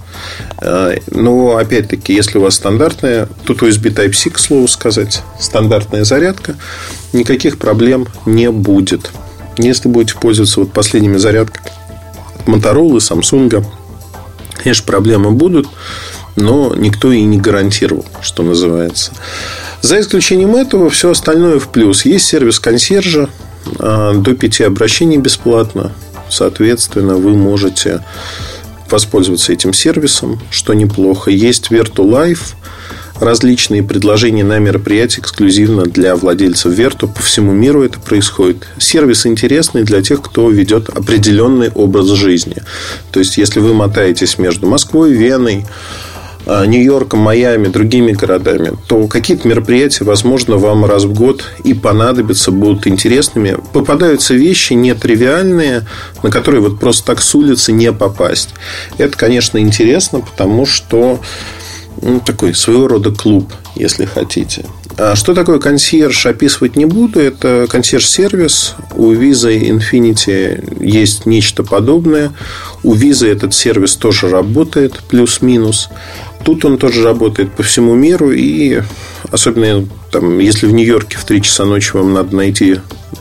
Но, опять-таки, если у вас стандартная, тут USB Type-C, к слову сказать, стандартная зарядка, никаких проблем не будет. Если будете пользоваться вот последними зарядками Motorola, Samsung, конечно, проблемы будут, но никто и не гарантировал, что называется. За исключением этого, все остальное в плюс. Есть сервис консьержа, до 5 обращений бесплатно. Соответственно, вы можете воспользоваться этим сервисом, что неплохо. Есть Vertu Live, различные предложения на мероприятия эксклюзивно для владельцев Vertu. По всему миру это происходит. Сервис интересный для тех, кто ведет определенный образ жизни. То есть, если вы мотаетесь между Москвой, Веной, Нью-Йорком, Майами, другими городами, то какие-то мероприятия, возможно, вам раз в год и понадобятся, будут интересными. Попадаются вещи нетривиальные, на которые вот просто так с улицы не попасть. Это, конечно, интересно, потому что такой своего рода клуб, если хотите. А что такое консьерж, описывать не буду. Это консьерж-сервис. У Visa и Infinity есть нечто подобное. У Visa этот сервис тоже работает, плюс-минус. Тут он тоже работает по всему миру. И особенно там, если в Нью-Йорке в 3 часа ночи вам надо найти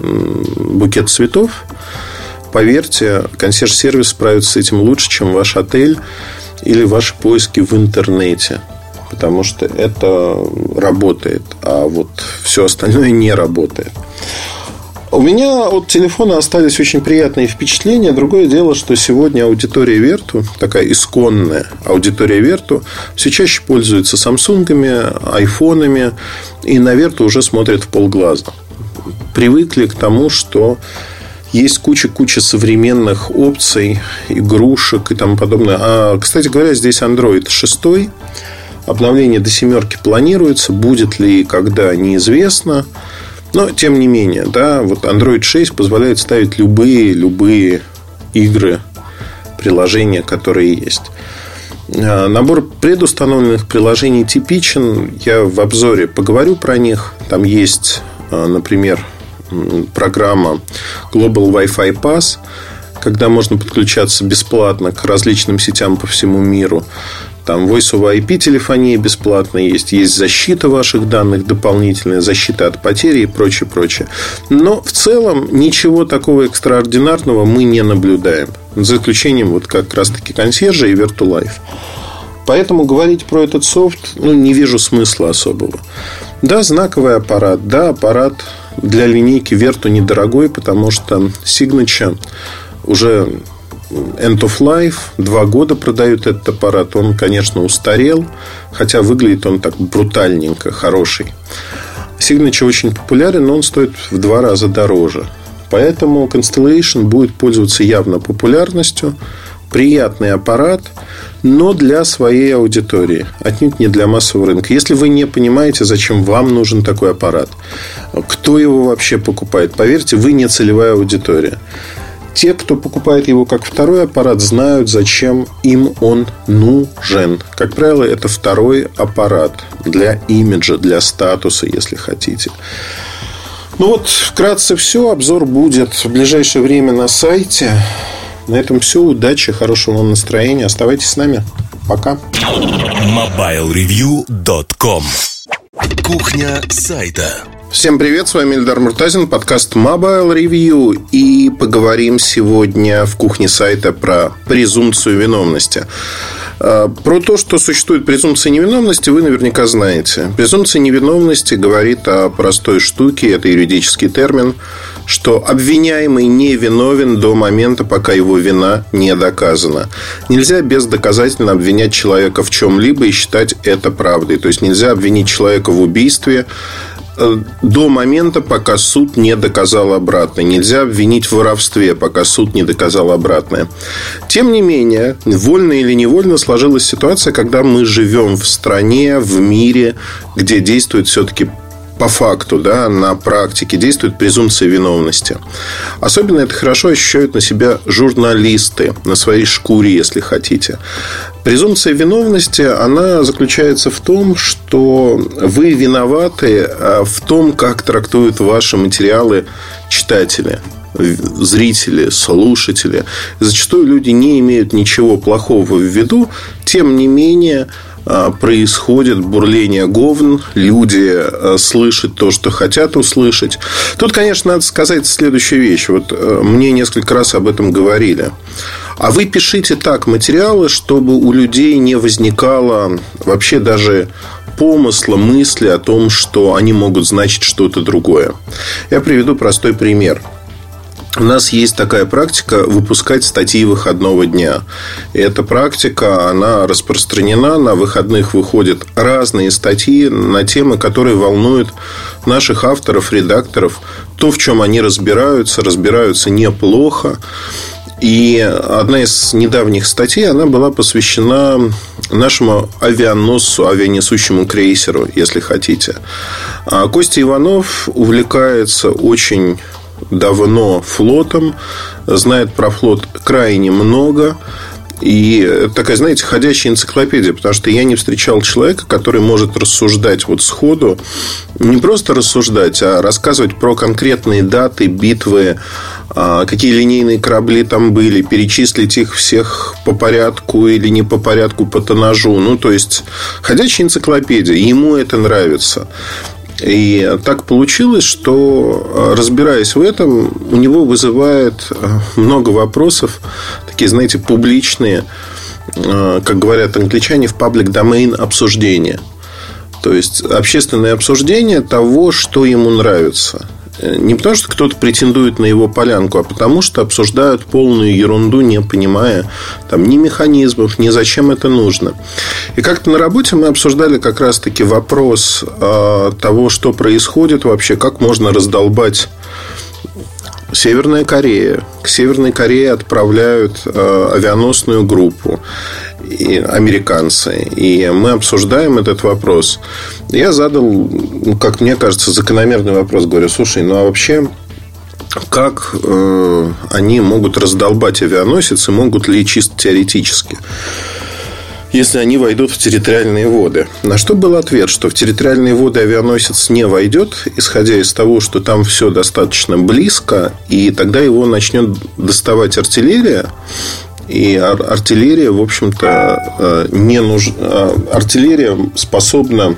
букет цветов, поверьте, консьерж-сервис справится с этим лучше, чем ваш отель или ваши поиски в интернете. Потому что это работает, а вот все остальное не работает. У меня от телефона остались очень приятные впечатления. Другое дело, что сегодня аудитория Vertu, такая исконная аудитория Vertu, все чаще пользуется Самсунгами, айфонами, и на Vertu уже смотрят в полглаза. Привыкли к тому, что есть куча современных опций, игрушек и тому подобное. А, кстати говоря, здесь Android 6. Обновление до 7 планируется. Будет ли и когда, неизвестно. Но, тем не менее, да, вот Android 6 позволяет ставить любые игры, приложения, которые есть. Набор предустановленных приложений типичен. Я в обзоре поговорю про них. Там есть, например, программа Global Wi-Fi Pass, когда можно подключаться бесплатно к различным сетям по всему миру. Там Voice over IP телефония бесплатная есть. Есть защита ваших данных дополнительная, защита от потери и прочее. Но в целом ничего такого экстраординарного мы не наблюдаем. За исключением вот как раз-таки консьержа и Vertu Live. Поэтому говорить про этот софт не вижу смысла особого. Да, знаковый аппарат. Да, аппарат для линейки Vertu недорогой, потому что Signature уже end of life, 2 года продают этот аппарат. Он, конечно, устарел, хотя выглядит он так брутальненько, хороший. Signature очень популярен, но он стоит в 2 раза дороже. Поэтому Constellation будет пользоваться явно популярностью. Приятный аппарат, но для своей аудитории, отнюдь не для массового рынка. Если вы не понимаете, зачем вам нужен такой аппарат, кто его вообще покупает, поверьте, вы не целевая аудитория. Те, кто покупает его как второй аппарат, знают, зачем им он нужен. Как правило, это второй аппарат для имиджа, для статуса, если хотите. Ну вот, вкратце все. Обзор будет в ближайшее время на сайте. На этом все. Удачи, хорошего вам настроения. Оставайтесь с нами. Пока. MobileReview.com. Кухня сайта. Всем привет, с вами Эльдар Муртазин, подкаст Mobile Review. И поговорим сегодня в кухне сайта про презумпцию виновности. Про то, что существует презумпция невиновности, вы наверняка знаете. Презумпция невиновности говорит о простой штуке, это юридический термин, что обвиняемый не виновен до момента, пока его вина не доказана. Нельзя бездоказательно обвинять человека в чем-либо и считать это правдой. То есть нельзя обвинить человека в убийстве до момента, пока суд не доказал обратное. Нельзя обвинить в воровстве, пока суд не доказал обратное. Тем не менее, вольно или невольно сложилась ситуация, когда мы живем в стране, в мире, где действует все-таки по факту, да, на практике действует презумпция виновности. Особенно это хорошо ощущают на себя журналисты, на своей шкуре, если хотите. Презумпция виновности, она заключается в том, что вы виноваты в том, как трактуют ваши материалы читатели, зрители, слушатели. Зачастую люди не имеют ничего плохого в виду, тем не менее происходит бурление говн, люди слышат то, что хотят услышать. Тут, конечно, надо сказать следующую вещь. Вот мне несколько раз об этом говорили. А вы пишите так материалы, чтобы у людей не возникало вообще даже помысла, мысли о том, что они могут значить что-то другое. Я приведу простой пример. У нас есть такая практика выпускать статьи выходного дня. И эта практика, она распространена. На выходных выходят разные статьи на темы, которые волнуют наших авторов, редакторов. То, в чем они разбираются неплохо. И одна из недавних статей, она была посвящена нашему авианосцу, авианесущему крейсеру, если хотите. Костя Иванов увлекается очень давно флотом, знает про флот крайне много. И такая, знаете, ходячая энциклопедия. Потому что я не встречал человека, который может рассуждать вот сходу. Не просто рассуждать, а рассказывать про конкретные даты, битвы, какие линейные корабли там были, перечислить их всех по порядку или не по порядку, по тоннажу. Ну, то есть, ходячая энциклопедия. Ему это нравится. И так получилось, что, разбираясь в этом, у него вызывает много вопросов, такие, знаете, публичные, как говорят англичане, в public domain обсуждения. То есть общественное обсуждение того, что ему нравится. Не потому, что кто-то претендует на его полянку, а потому, что обсуждают полную ерунду, не понимая там ни механизмов, ни зачем это нужно. И как-то на работе мы обсуждали как раз-таки вопрос того, что происходит вообще, как можно раздолбать Северная Корея. К Северной Корее отправляют авианосную группу, и американцы. И мы обсуждаем этот вопрос. Я задал, как мне кажется, закономерный вопрос. Говорю, слушай, ну а вообще, как они могут раздолбать авианосец, и могут ли чисто теоретически, если они войдут в территориальные воды? На что был ответ, что в территориальные воды авианосец не войдет, исходя из того, что там все достаточно близко, и тогда его начнет доставать артиллерия. И артиллерия, в общем-то, не нужна. Артиллерия способна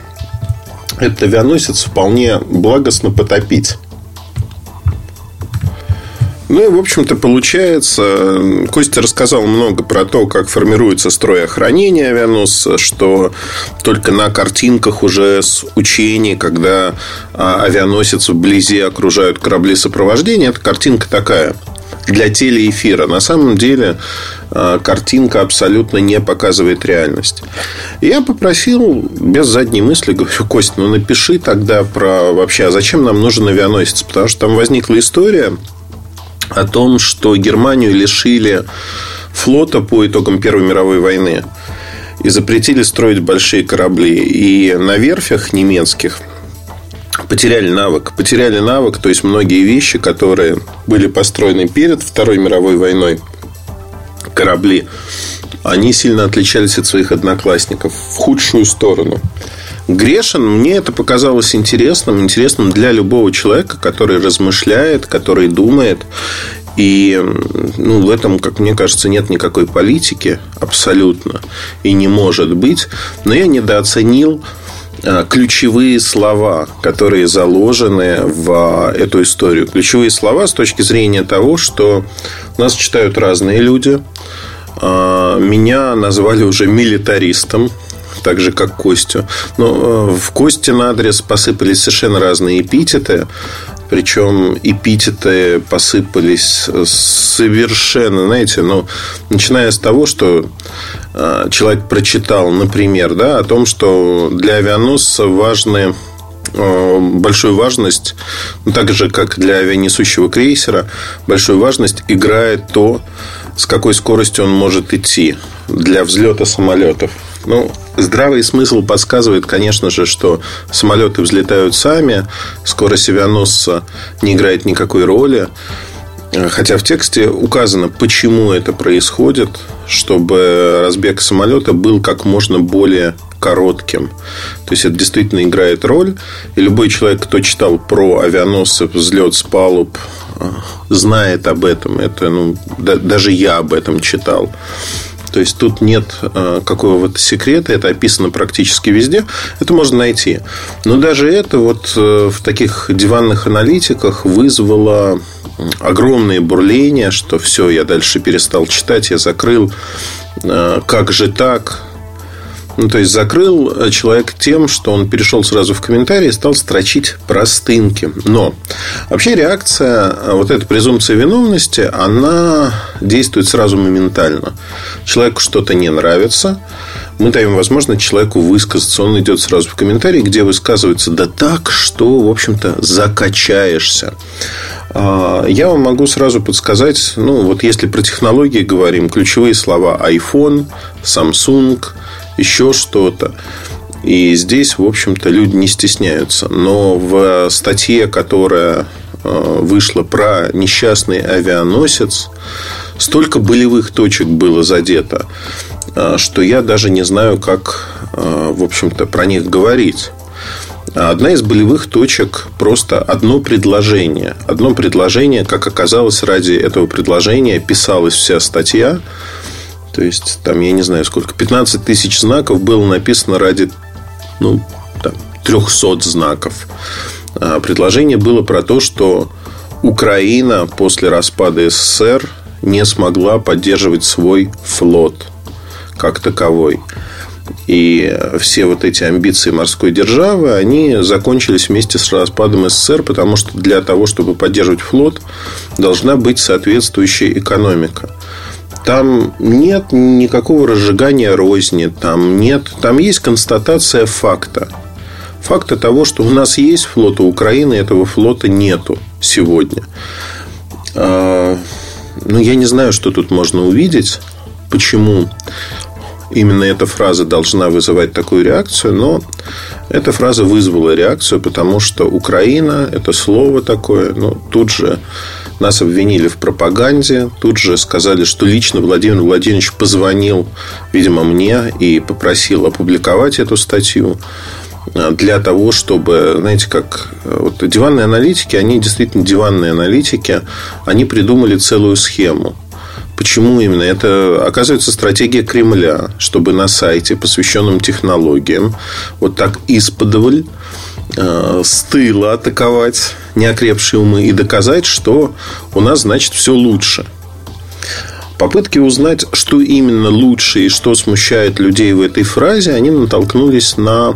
этот авианосец вполне благостно потопить. Ну и, в общем-то, получается, Костя рассказал много про то, как формируется строй охранения авианосца, что только на картинках уже с учений, когда авианосец вблизи окружают корабли сопровождения, эта картинка такая для телеэфира. На самом деле картинка абсолютно не показывает реальность. И я попросил без задней мысли, говорю: Кость, ну напиши тогда про вообще, а зачем нам нужен авианосец? Потому что там возникла история о том, что Германию лишили флота по итогам Первой мировой войны и запретили строить большие корабли. И на верфях немецких потеряли навык, то есть многие вещи, которые были построены перед Второй мировой войной, корабли, они сильно отличались от своих одноклассников в худшую сторону. Грешен, мне это показалось интересным для любого человека, который размышляет, который думает. И в этом, как мне кажется, нет никакой политики абсолютно. И не может быть. Но я недооценил ключевые слова, которые заложены в эту историю. Ключевые слова с точки зрения того, что нас читают разные люди. Меня назвали уже милитаристом, так же, как Костю. Но в Костин адрес посыпались совершенно разные эпитеты. Причем эпитеты посыпались совершенно, знаете, начиная с того, что человек прочитал, например, о том, что для авианосца большую важность, так же, как для авианесущего крейсера, большую важность играет то, с какой скоростью он может идти для взлета самолетов. Здравый смысл подсказывает, конечно же, что самолеты взлетают сами, скорость авианосца не играет никакой роли. Хотя в тексте указано, почему это происходит, чтобы разбег самолета был как можно более коротким. То есть это действительно играет роль. И любой человек, кто читал про авианосцы, взлет с палуб, знает об этом. Это, даже я об этом читал. То есть тут нет какого-то секрета. Это описано практически везде. Это можно найти. Но даже это в таких диванных аналитиках вызвало огромное бурление, что все, я дальше перестал читать, я закрыл. Как же так? То есть закрыл человек тем, что он перешел сразу в комментарии и стал строчить простынки. Но вообще реакция, эта презумпция виновности, она действует сразу моментально. Человеку что-то не нравится, мы даем возможность человеку высказаться. Он идет сразу в комментарии, где высказывается так, что, в общем-то, закачаешься. Я вам могу сразу подсказать, если про технологии говорим, ключевые слова: iPhone, Samsung, еще что-то. И здесь, в общем-то, люди не стесняются. Но в статье, которая вышла про несчастный авианосец, столько болевых точек было задето, что я даже не знаю, как, в общем-то, про них говорить. Одна из болевых точек – просто одно предложение. Одно предложение, как оказалось, ради этого предложения писалась вся статья. То есть, там, я не знаю сколько, 15 тысяч знаков было написано ради 300 знаков. Предложение было про то, что Украина после распада СССР не смогла поддерживать свой флот как таковой. И все эти амбиции морской державы, они закончились вместе с распадом СССР, потому что для того, чтобы поддерживать флот, должна быть соответствующая экономика. Там нет никакого разжигания розни, там есть констатация факта. Факта того, что у нас есть флот, у Украины этого флота нету сегодня. Я не знаю, что тут можно увидеть, почему именно эта фраза должна вызывать такую реакцию, но эта фраза вызвала реакцию, потому что Украина – это слово такое, тут же нас обвинили в пропаганде, тут же сказали, что лично Владимир Владимирович позвонил, видимо, мне и попросил опубликовать эту статью для того, чтобы, знаете, как диванные аналитики, они действительно диванные аналитики, они придумали целую схему. Почему именно? Это, оказывается, стратегия Кремля, чтобы на сайте, посвященном технологиям, так исподволь, с тыла атаковать неокрепшие умы, и доказать, что у нас, значит, все лучше. Попытки узнать, что именно лучше и что смущает людей в этой фразе, они натолкнулись на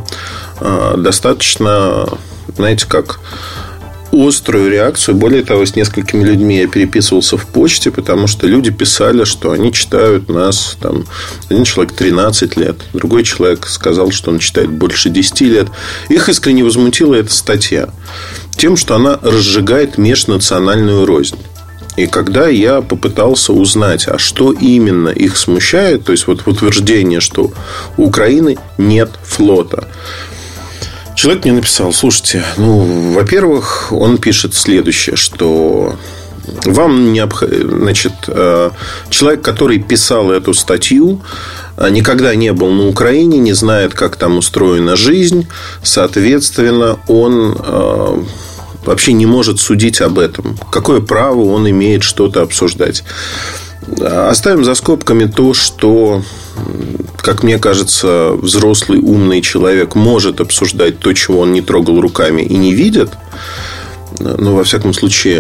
достаточно, знаете, как острую реакцию. Более того, с несколькими людьми я переписывался в почте, потому что люди писали, что они читают нас там, один человек 13 лет, другой человек сказал, что он читает больше 10 лет. Их искренне возмутила эта статья тем, что она разжигает межнациональную рознь. И когда я попытался узнать, а что именно их смущает, то есть вот утверждение, что у Украины нет флота, человек мне написал: слушайте, во-первых, он пишет следующее, что вам значит, человек, который писал эту статью, никогда не был на Украине, не знает, как там устроена жизнь, соответственно, он вообще не может судить об этом. Какое право он имеет что-то обсуждать? Оставим за скобками то, что, как мне кажется, взрослый умный человек может обсуждать то, чего он не трогал руками и не видит. Но, во всяком случае,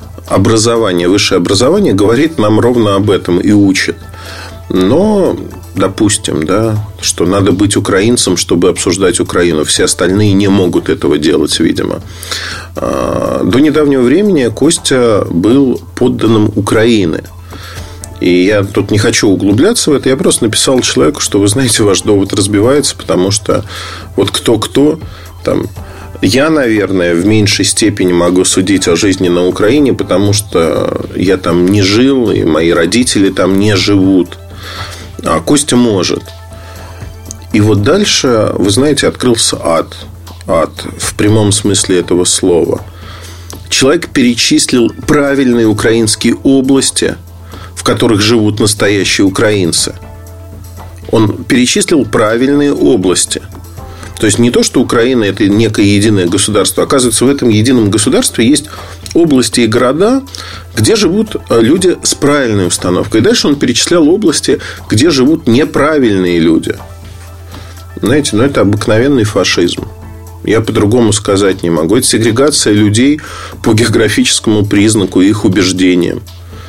высшее образование говорит нам ровно об этом и учит. Но, допустим, что надо быть украинцем, чтобы обсуждать Украину. Все остальные не могут этого делать, видимо. До недавнего времени Костя был подданным Украины. И я тут не хочу углубляться в это. Я просто написал человеку, что, вы знаете, ваш довод разбивается, потому что вот кто-кто там... Я, наверное, в меньшей степени могу судить о жизни на Украине, потому что я там не жил, и мои родители там не живут. А Костя может. И вот дальше, вы знаете, открылся ад. Ад в прямом смысле этого слова. Человек перечислил правильные украинские области, в которых живут настоящие украинцы. Он перечислил правильные области. То есть не то, что Украина – это некое единое государство. Оказывается, в этом едином государстве есть области и города, где живут люди с правильной установкой. И дальше он перечислял области, где живут неправильные люди. Знаете, это обыкновенный фашизм. Я по-другому сказать не могу. Это сегрегация людей по географическому признаку и их убеждениям.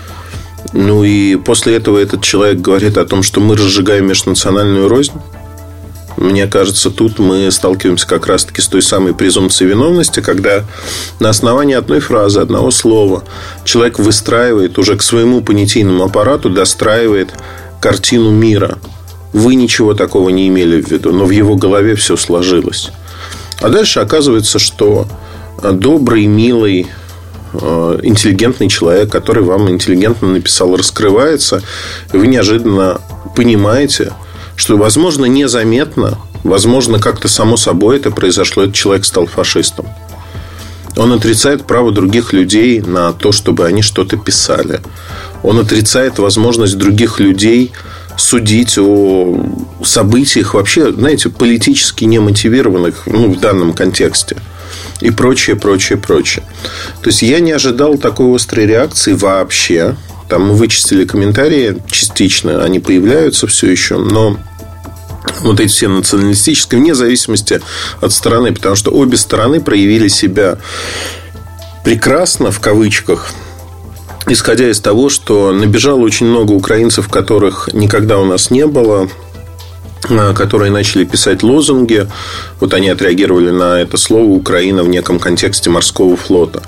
И после этого этот человек говорит о том, что мы разжигаем межнациональную рознь. Мне кажется, тут мы сталкиваемся как раз-таки с той самой презумпцией виновности, когда на основании одной фразы, одного слова человек выстраивает уже к своему понятийному аппарату, достраивает картину мира. Вы ничего такого не имели в виду, но в его голове все сложилось. А дальше оказывается, что добрый, милый, интеллигентный человек, который вам интеллигентно написал, раскрывается, и вы неожиданно понимаете, что, возможно, незаметно, возможно, как-то само собой это произошло, этот человек стал фашистом. Он отрицает право других людей на то, чтобы они что-то писали. Он отрицает возможность других людей судить о событиях вообще, знаете, политически немотивированных, в данном контексте. И прочее, прочее, прочее. То есть я не ожидал такой острой реакции вообще. Там мы вычистили комментарии частично, они появляются все еще, но вот эти все националистические, вне зависимости от стороны, потому что обе стороны проявили себя прекрасно, в кавычках, исходя из того, что набежало очень много украинцев, которых никогда у нас не было, которые начали писать лозунги. Вот они отреагировали на это слово «Украина» в неком контексте морского флота.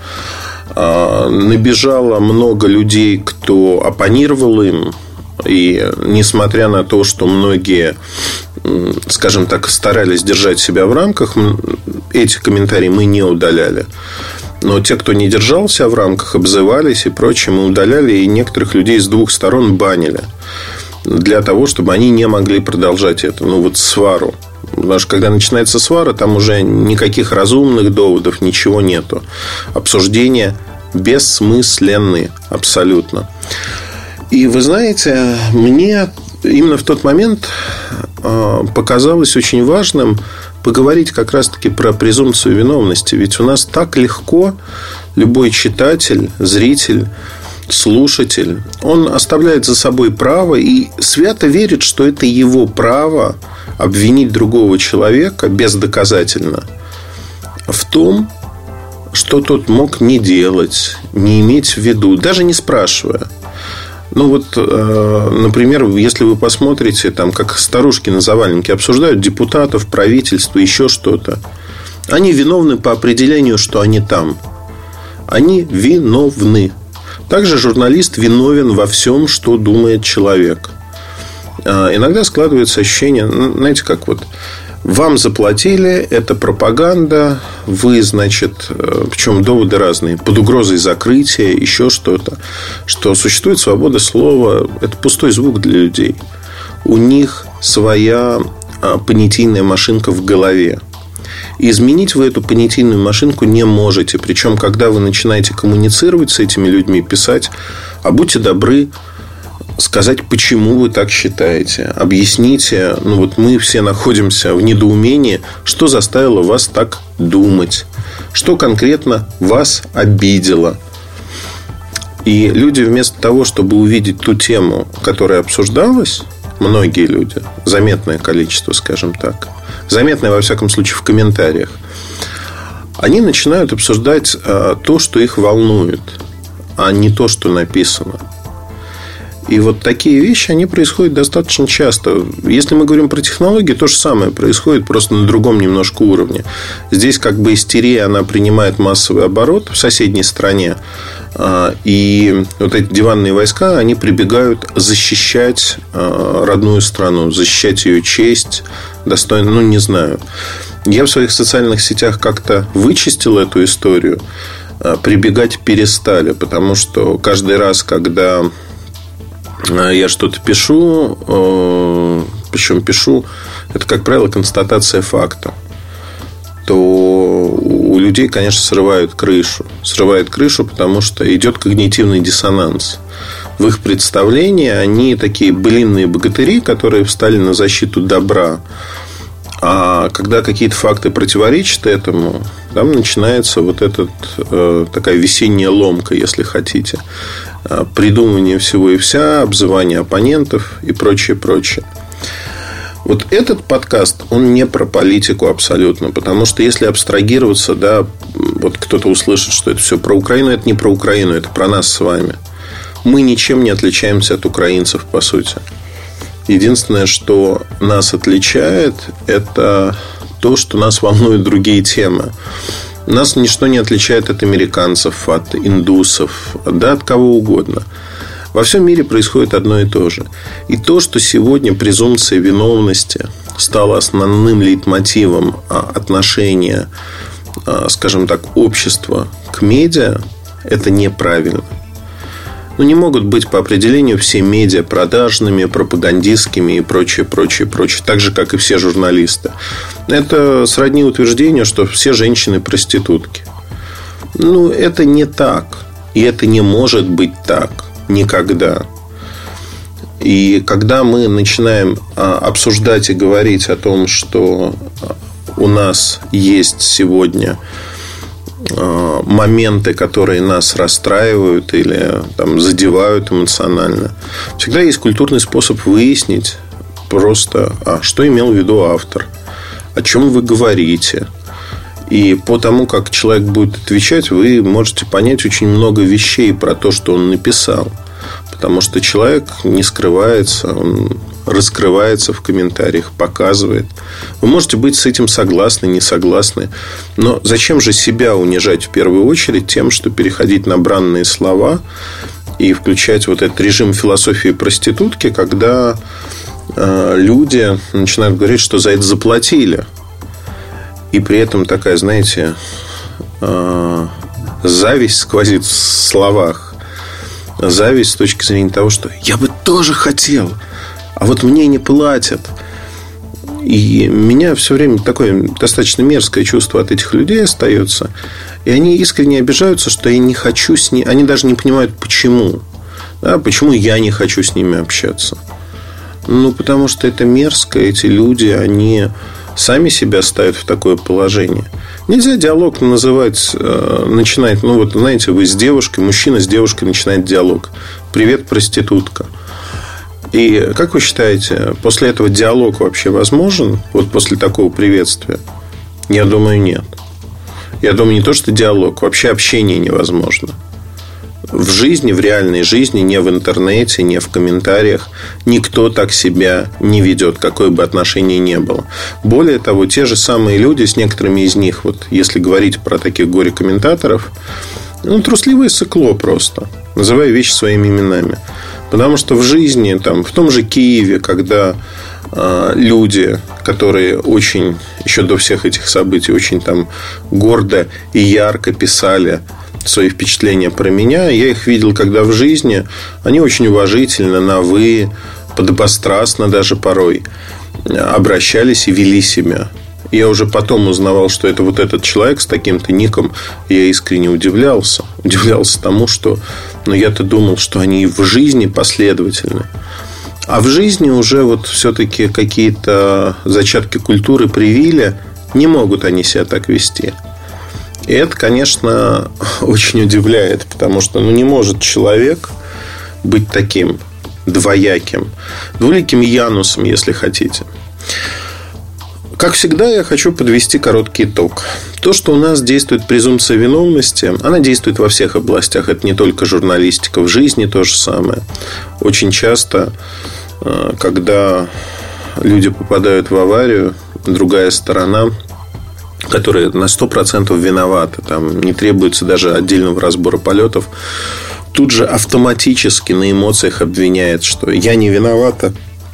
Набежало много людей, кто оппонировал им. И несмотря на то, что многие, скажем так, старались держать себя в рамках, эти комментарии мы не удаляли. Но те, кто не держался в рамках, обзывались и прочее, мы удаляли. И некоторых людей с двух сторон банили для того, чтобы они не могли продолжать это. Свару. Потому что когда начинается свара, там уже никаких разумных доводов, ничего нету. Обсуждения бессмысленны абсолютно. И вы знаете, мне именно в тот момент показалось очень важным поговорить как раз-таки про презумпцию виновности. Ведь у нас так легко любой читатель, зритель, слушатель, он оставляет за собой право и свято верит, что это его право обвинить другого человека бездоказательно в том, что тот мог не делать, не иметь в виду, даже не спрашивая. Ну вот, например, если вы посмотрите, там, как старушки на заваленке обсуждают депутатов, правительство, еще что-то, они виновны по определению, что они там. Они виновны. Также журналист виновен во всем, что думает человек. Иногда складывается ощущение, знаете, как вот вам заплатили, это пропаганда, вы, значит, причем доводы разные, под угрозой закрытия, еще что-то, что существует свобода слова, это пустой звук для людей. У них своя понятийная машинка в голове. И изменить вы эту понятийную машинку не можете. Причем, когда вы начинаете коммуницировать с этими людьми, писать, а будьте добры сказать, почему вы так считаете. Объясните. Ну вот мы все находимся в недоумении, что заставило вас так думать, что конкретно вас обидело. И люди вместо того, чтобы увидеть ту тему, которая обсуждалась, многие люди, заметное количество, скажем так, заметное, во всяком случае, в комментариях, они начинают обсуждать то, что их волнует, а не то, что написано. И вот такие вещи, они происходят достаточно часто. Если мы говорим про технологии, то же самое происходит, просто на другом немножко уровне. Здесь как бы истерия, она принимает массовый оборот в соседней стране. И вот эти диванные войска, они прибегают защищать родную страну, защищать ее честь, достойно, ну, не знаю. Я в своих социальных сетях как-то вычистил эту историю. Прибегать перестали, потому что каждый раз, когда я что-то пишу, причем пишу, это, как правило, констатация факта, то у людей, конечно, срывают крышу. Срывает крышу, потому что идет когнитивный диссонанс. В их представлении они такие былинные богатыри, которые встали на защиту добра. А когда какие-то факты противоречат этому, там начинается вот такая весенняя ломка, если хотите. Придумывание всего и вся, обзывание оппонентов и прочее, прочее. Вот этот подкаст, он не про политику абсолютно. Потому что если абстрагироваться, да, вот кто-то услышит, что это все про Украину. Это не про Украину, это про нас с вами. Мы ничем не отличаемся от украинцев, по сути. Единственное, что нас отличает, это то, что нас волнуют другие темы. Нас ничто не отличает от американцев, от индусов, да от кого угодно. Во всем мире происходит одно и то же. И то, что сегодня презумпция виновности стала основным лейтмотивом отношения, скажем так, общества к медиа, это неправильно. Но не могут быть по определению все медиа продажными, пропагандистскими и прочее, прочее, прочее. Так же, как и все журналисты. Это сродни утверждению, что все женщины проститутки. Ну, это не так. И это не может быть так. Никогда. И когда мы начинаем обсуждать и говорить о том, что у нас есть сегодня моменты, которые нас расстраивают или там, задевают эмоционально, всегда есть культурный способ выяснить просто, что имел в виду автор, о чем вы говорите. И по тому, как человек будет отвечать, вы можете понять очень много вещей про то, что он написал. Потому что человек не скрывается, он раскрывается в комментариях, показывает. Вы можете быть с этим согласны, не согласны. Но зачем же себя унижать в первую очередь тем, что переходить на бранные слова и включать вот этот режим философии проститутки, когда люди начинают говорить, что за это заплатили. И при этом такая, знаете, зависть сквозит в словах. Зависть с точки зрения того, что я бы тоже хотел, а вот мне не платят. И у меня все время такое достаточно мерзкое чувство от этих людей остается. И они искренне обижаются, что я не хочу с ними. Они даже не понимают, почему. Да, почему я не хочу с ними общаться. Ну, потому что это мерзко. Эти люди, они сами себя ставят в такое положение. Нельзя диалог называть, начинать, ну вот, знаете, вы с девушкой, мужчина с девушкой начинает диалог. Привет, проститутка. И как вы считаете, после этого диалог вообще возможен? Вот после такого приветствия? Я думаю, нет. Я думаю, не то, что диалог, вообще общение невозможно. В жизни, в реальной жизни, не в интернете, не в комментариях, никто так себя не ведет, какое бы отношение ни было. Более того, те же самые люди, с некоторыми из них, вот если говорить про таких горе-комментаторов, трусливое сыкло просто, называя вещи своими именами. Потому что в жизни, там, в том же Киеве, когда люди, которые очень, еще до всех этих событий, очень там гордо и ярко писали свои впечатления про меня, я их видел, когда в жизни они очень уважительно, на «вы», подобострастно даже порой обращались и вели себя. Я уже потом узнавал, что это вот этот человек с таким-то ником. Я искренне удивлялся. Удивлялся тому, что я-то думал, что они в жизни последовательны. А в жизни уже вот все-таки какие-то зачатки культуры привили. Не могут они себя так вести. И это, конечно, очень удивляет. Потому что не может человек быть таким двояким, двуликим Янусом, если хотите. Как всегда, я хочу подвести короткий итог. То, что у нас действует презумпция виновности, она действует во всех областях. Это не только журналистика, в жизни то же самое. Очень часто, когда люди попадают в аварию, другая сторона, которая на 100% виновата, там не требуется даже отдельного разбора полетов, тут же автоматически на эмоциях обвиняет, что я не виновата.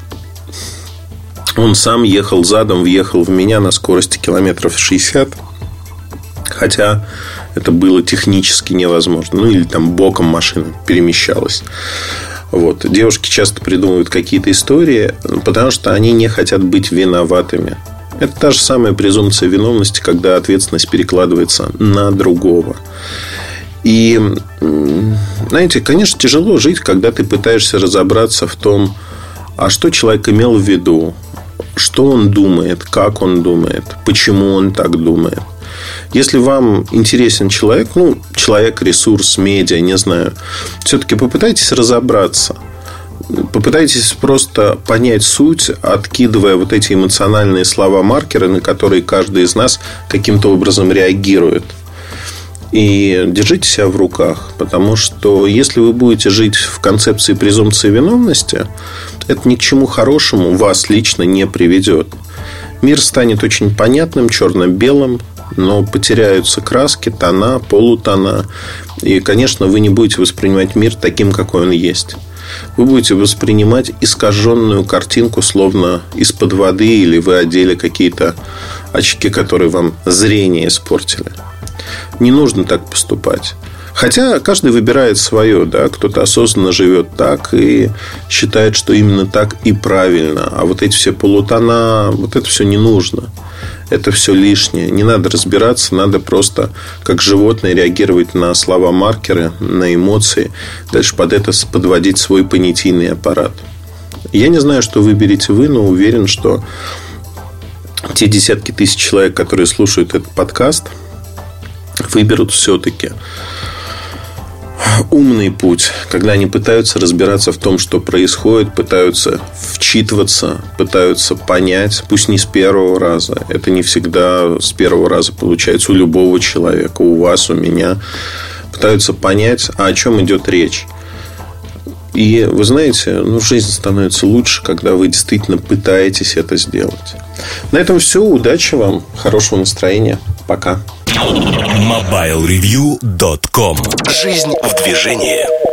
Он сам ехал задом, въехал в меня на скорости километров 60. Хотя это было технически невозможно. Или там боком машина перемещалась. Вот. Девушки часто придумывают какие-то истории, потому что они не хотят быть виноватыми. Это та же самая презумпция виновности, когда ответственность перекладывается на другого. И, знаете, конечно, тяжело жить, когда ты пытаешься разобраться в том, а что человек имел в виду, что он думает, как он думает, почему он так думает. Если вам интересен человек, человек, ресурс, медиа, не знаю, все-таки попытайтесь разобраться. Попытайтесь просто понять суть, откидывая вот эти эмоциональные слова-маркеры, на которые каждый из нас каким-то образом реагирует. И держите себя в руках. Потому что если вы будете жить в концепции презумпции виновности, это ни к чему хорошему вас лично не приведет. Мир станет очень понятным, черно-белым, но потеряются краски, тона, полутона. И, конечно, вы не будете воспринимать мир таким, какой он есть. Вы будете воспринимать искаженную картинку, словно из-под воды, или вы одели какие-то очки, которые вам зрение испортили. Не нужно так поступать. Хотя каждый выбирает свое, да? Кто-то осознанно живет так и считает, что именно так и правильно. А вот эти все полутона, вот это все не нужно. Это все лишнее. Не надо разбираться, надо просто как животное реагировать на слова-маркеры, на эмоции. Дальше под это подводить свой понятийный аппарат. Я не знаю, что выберете вы, но уверен, что те десятки тысяч человек, которые слушают этот подкаст, выберут все-таки умный путь, когда они пытаются разбираться в том, что происходит, пытаются вчитываться, пытаются понять, пусть не с первого раза. Это не всегда с первого раза получается у любого человека, у вас, у меня. Пытаются понять, о чем идет речь. И вы знаете, жизнь становится лучше, когда вы действительно пытаетесь это сделать. На этом все. Удачи вам, хорошего настроения. Пока. MobileReview.com. Жизнь в движении.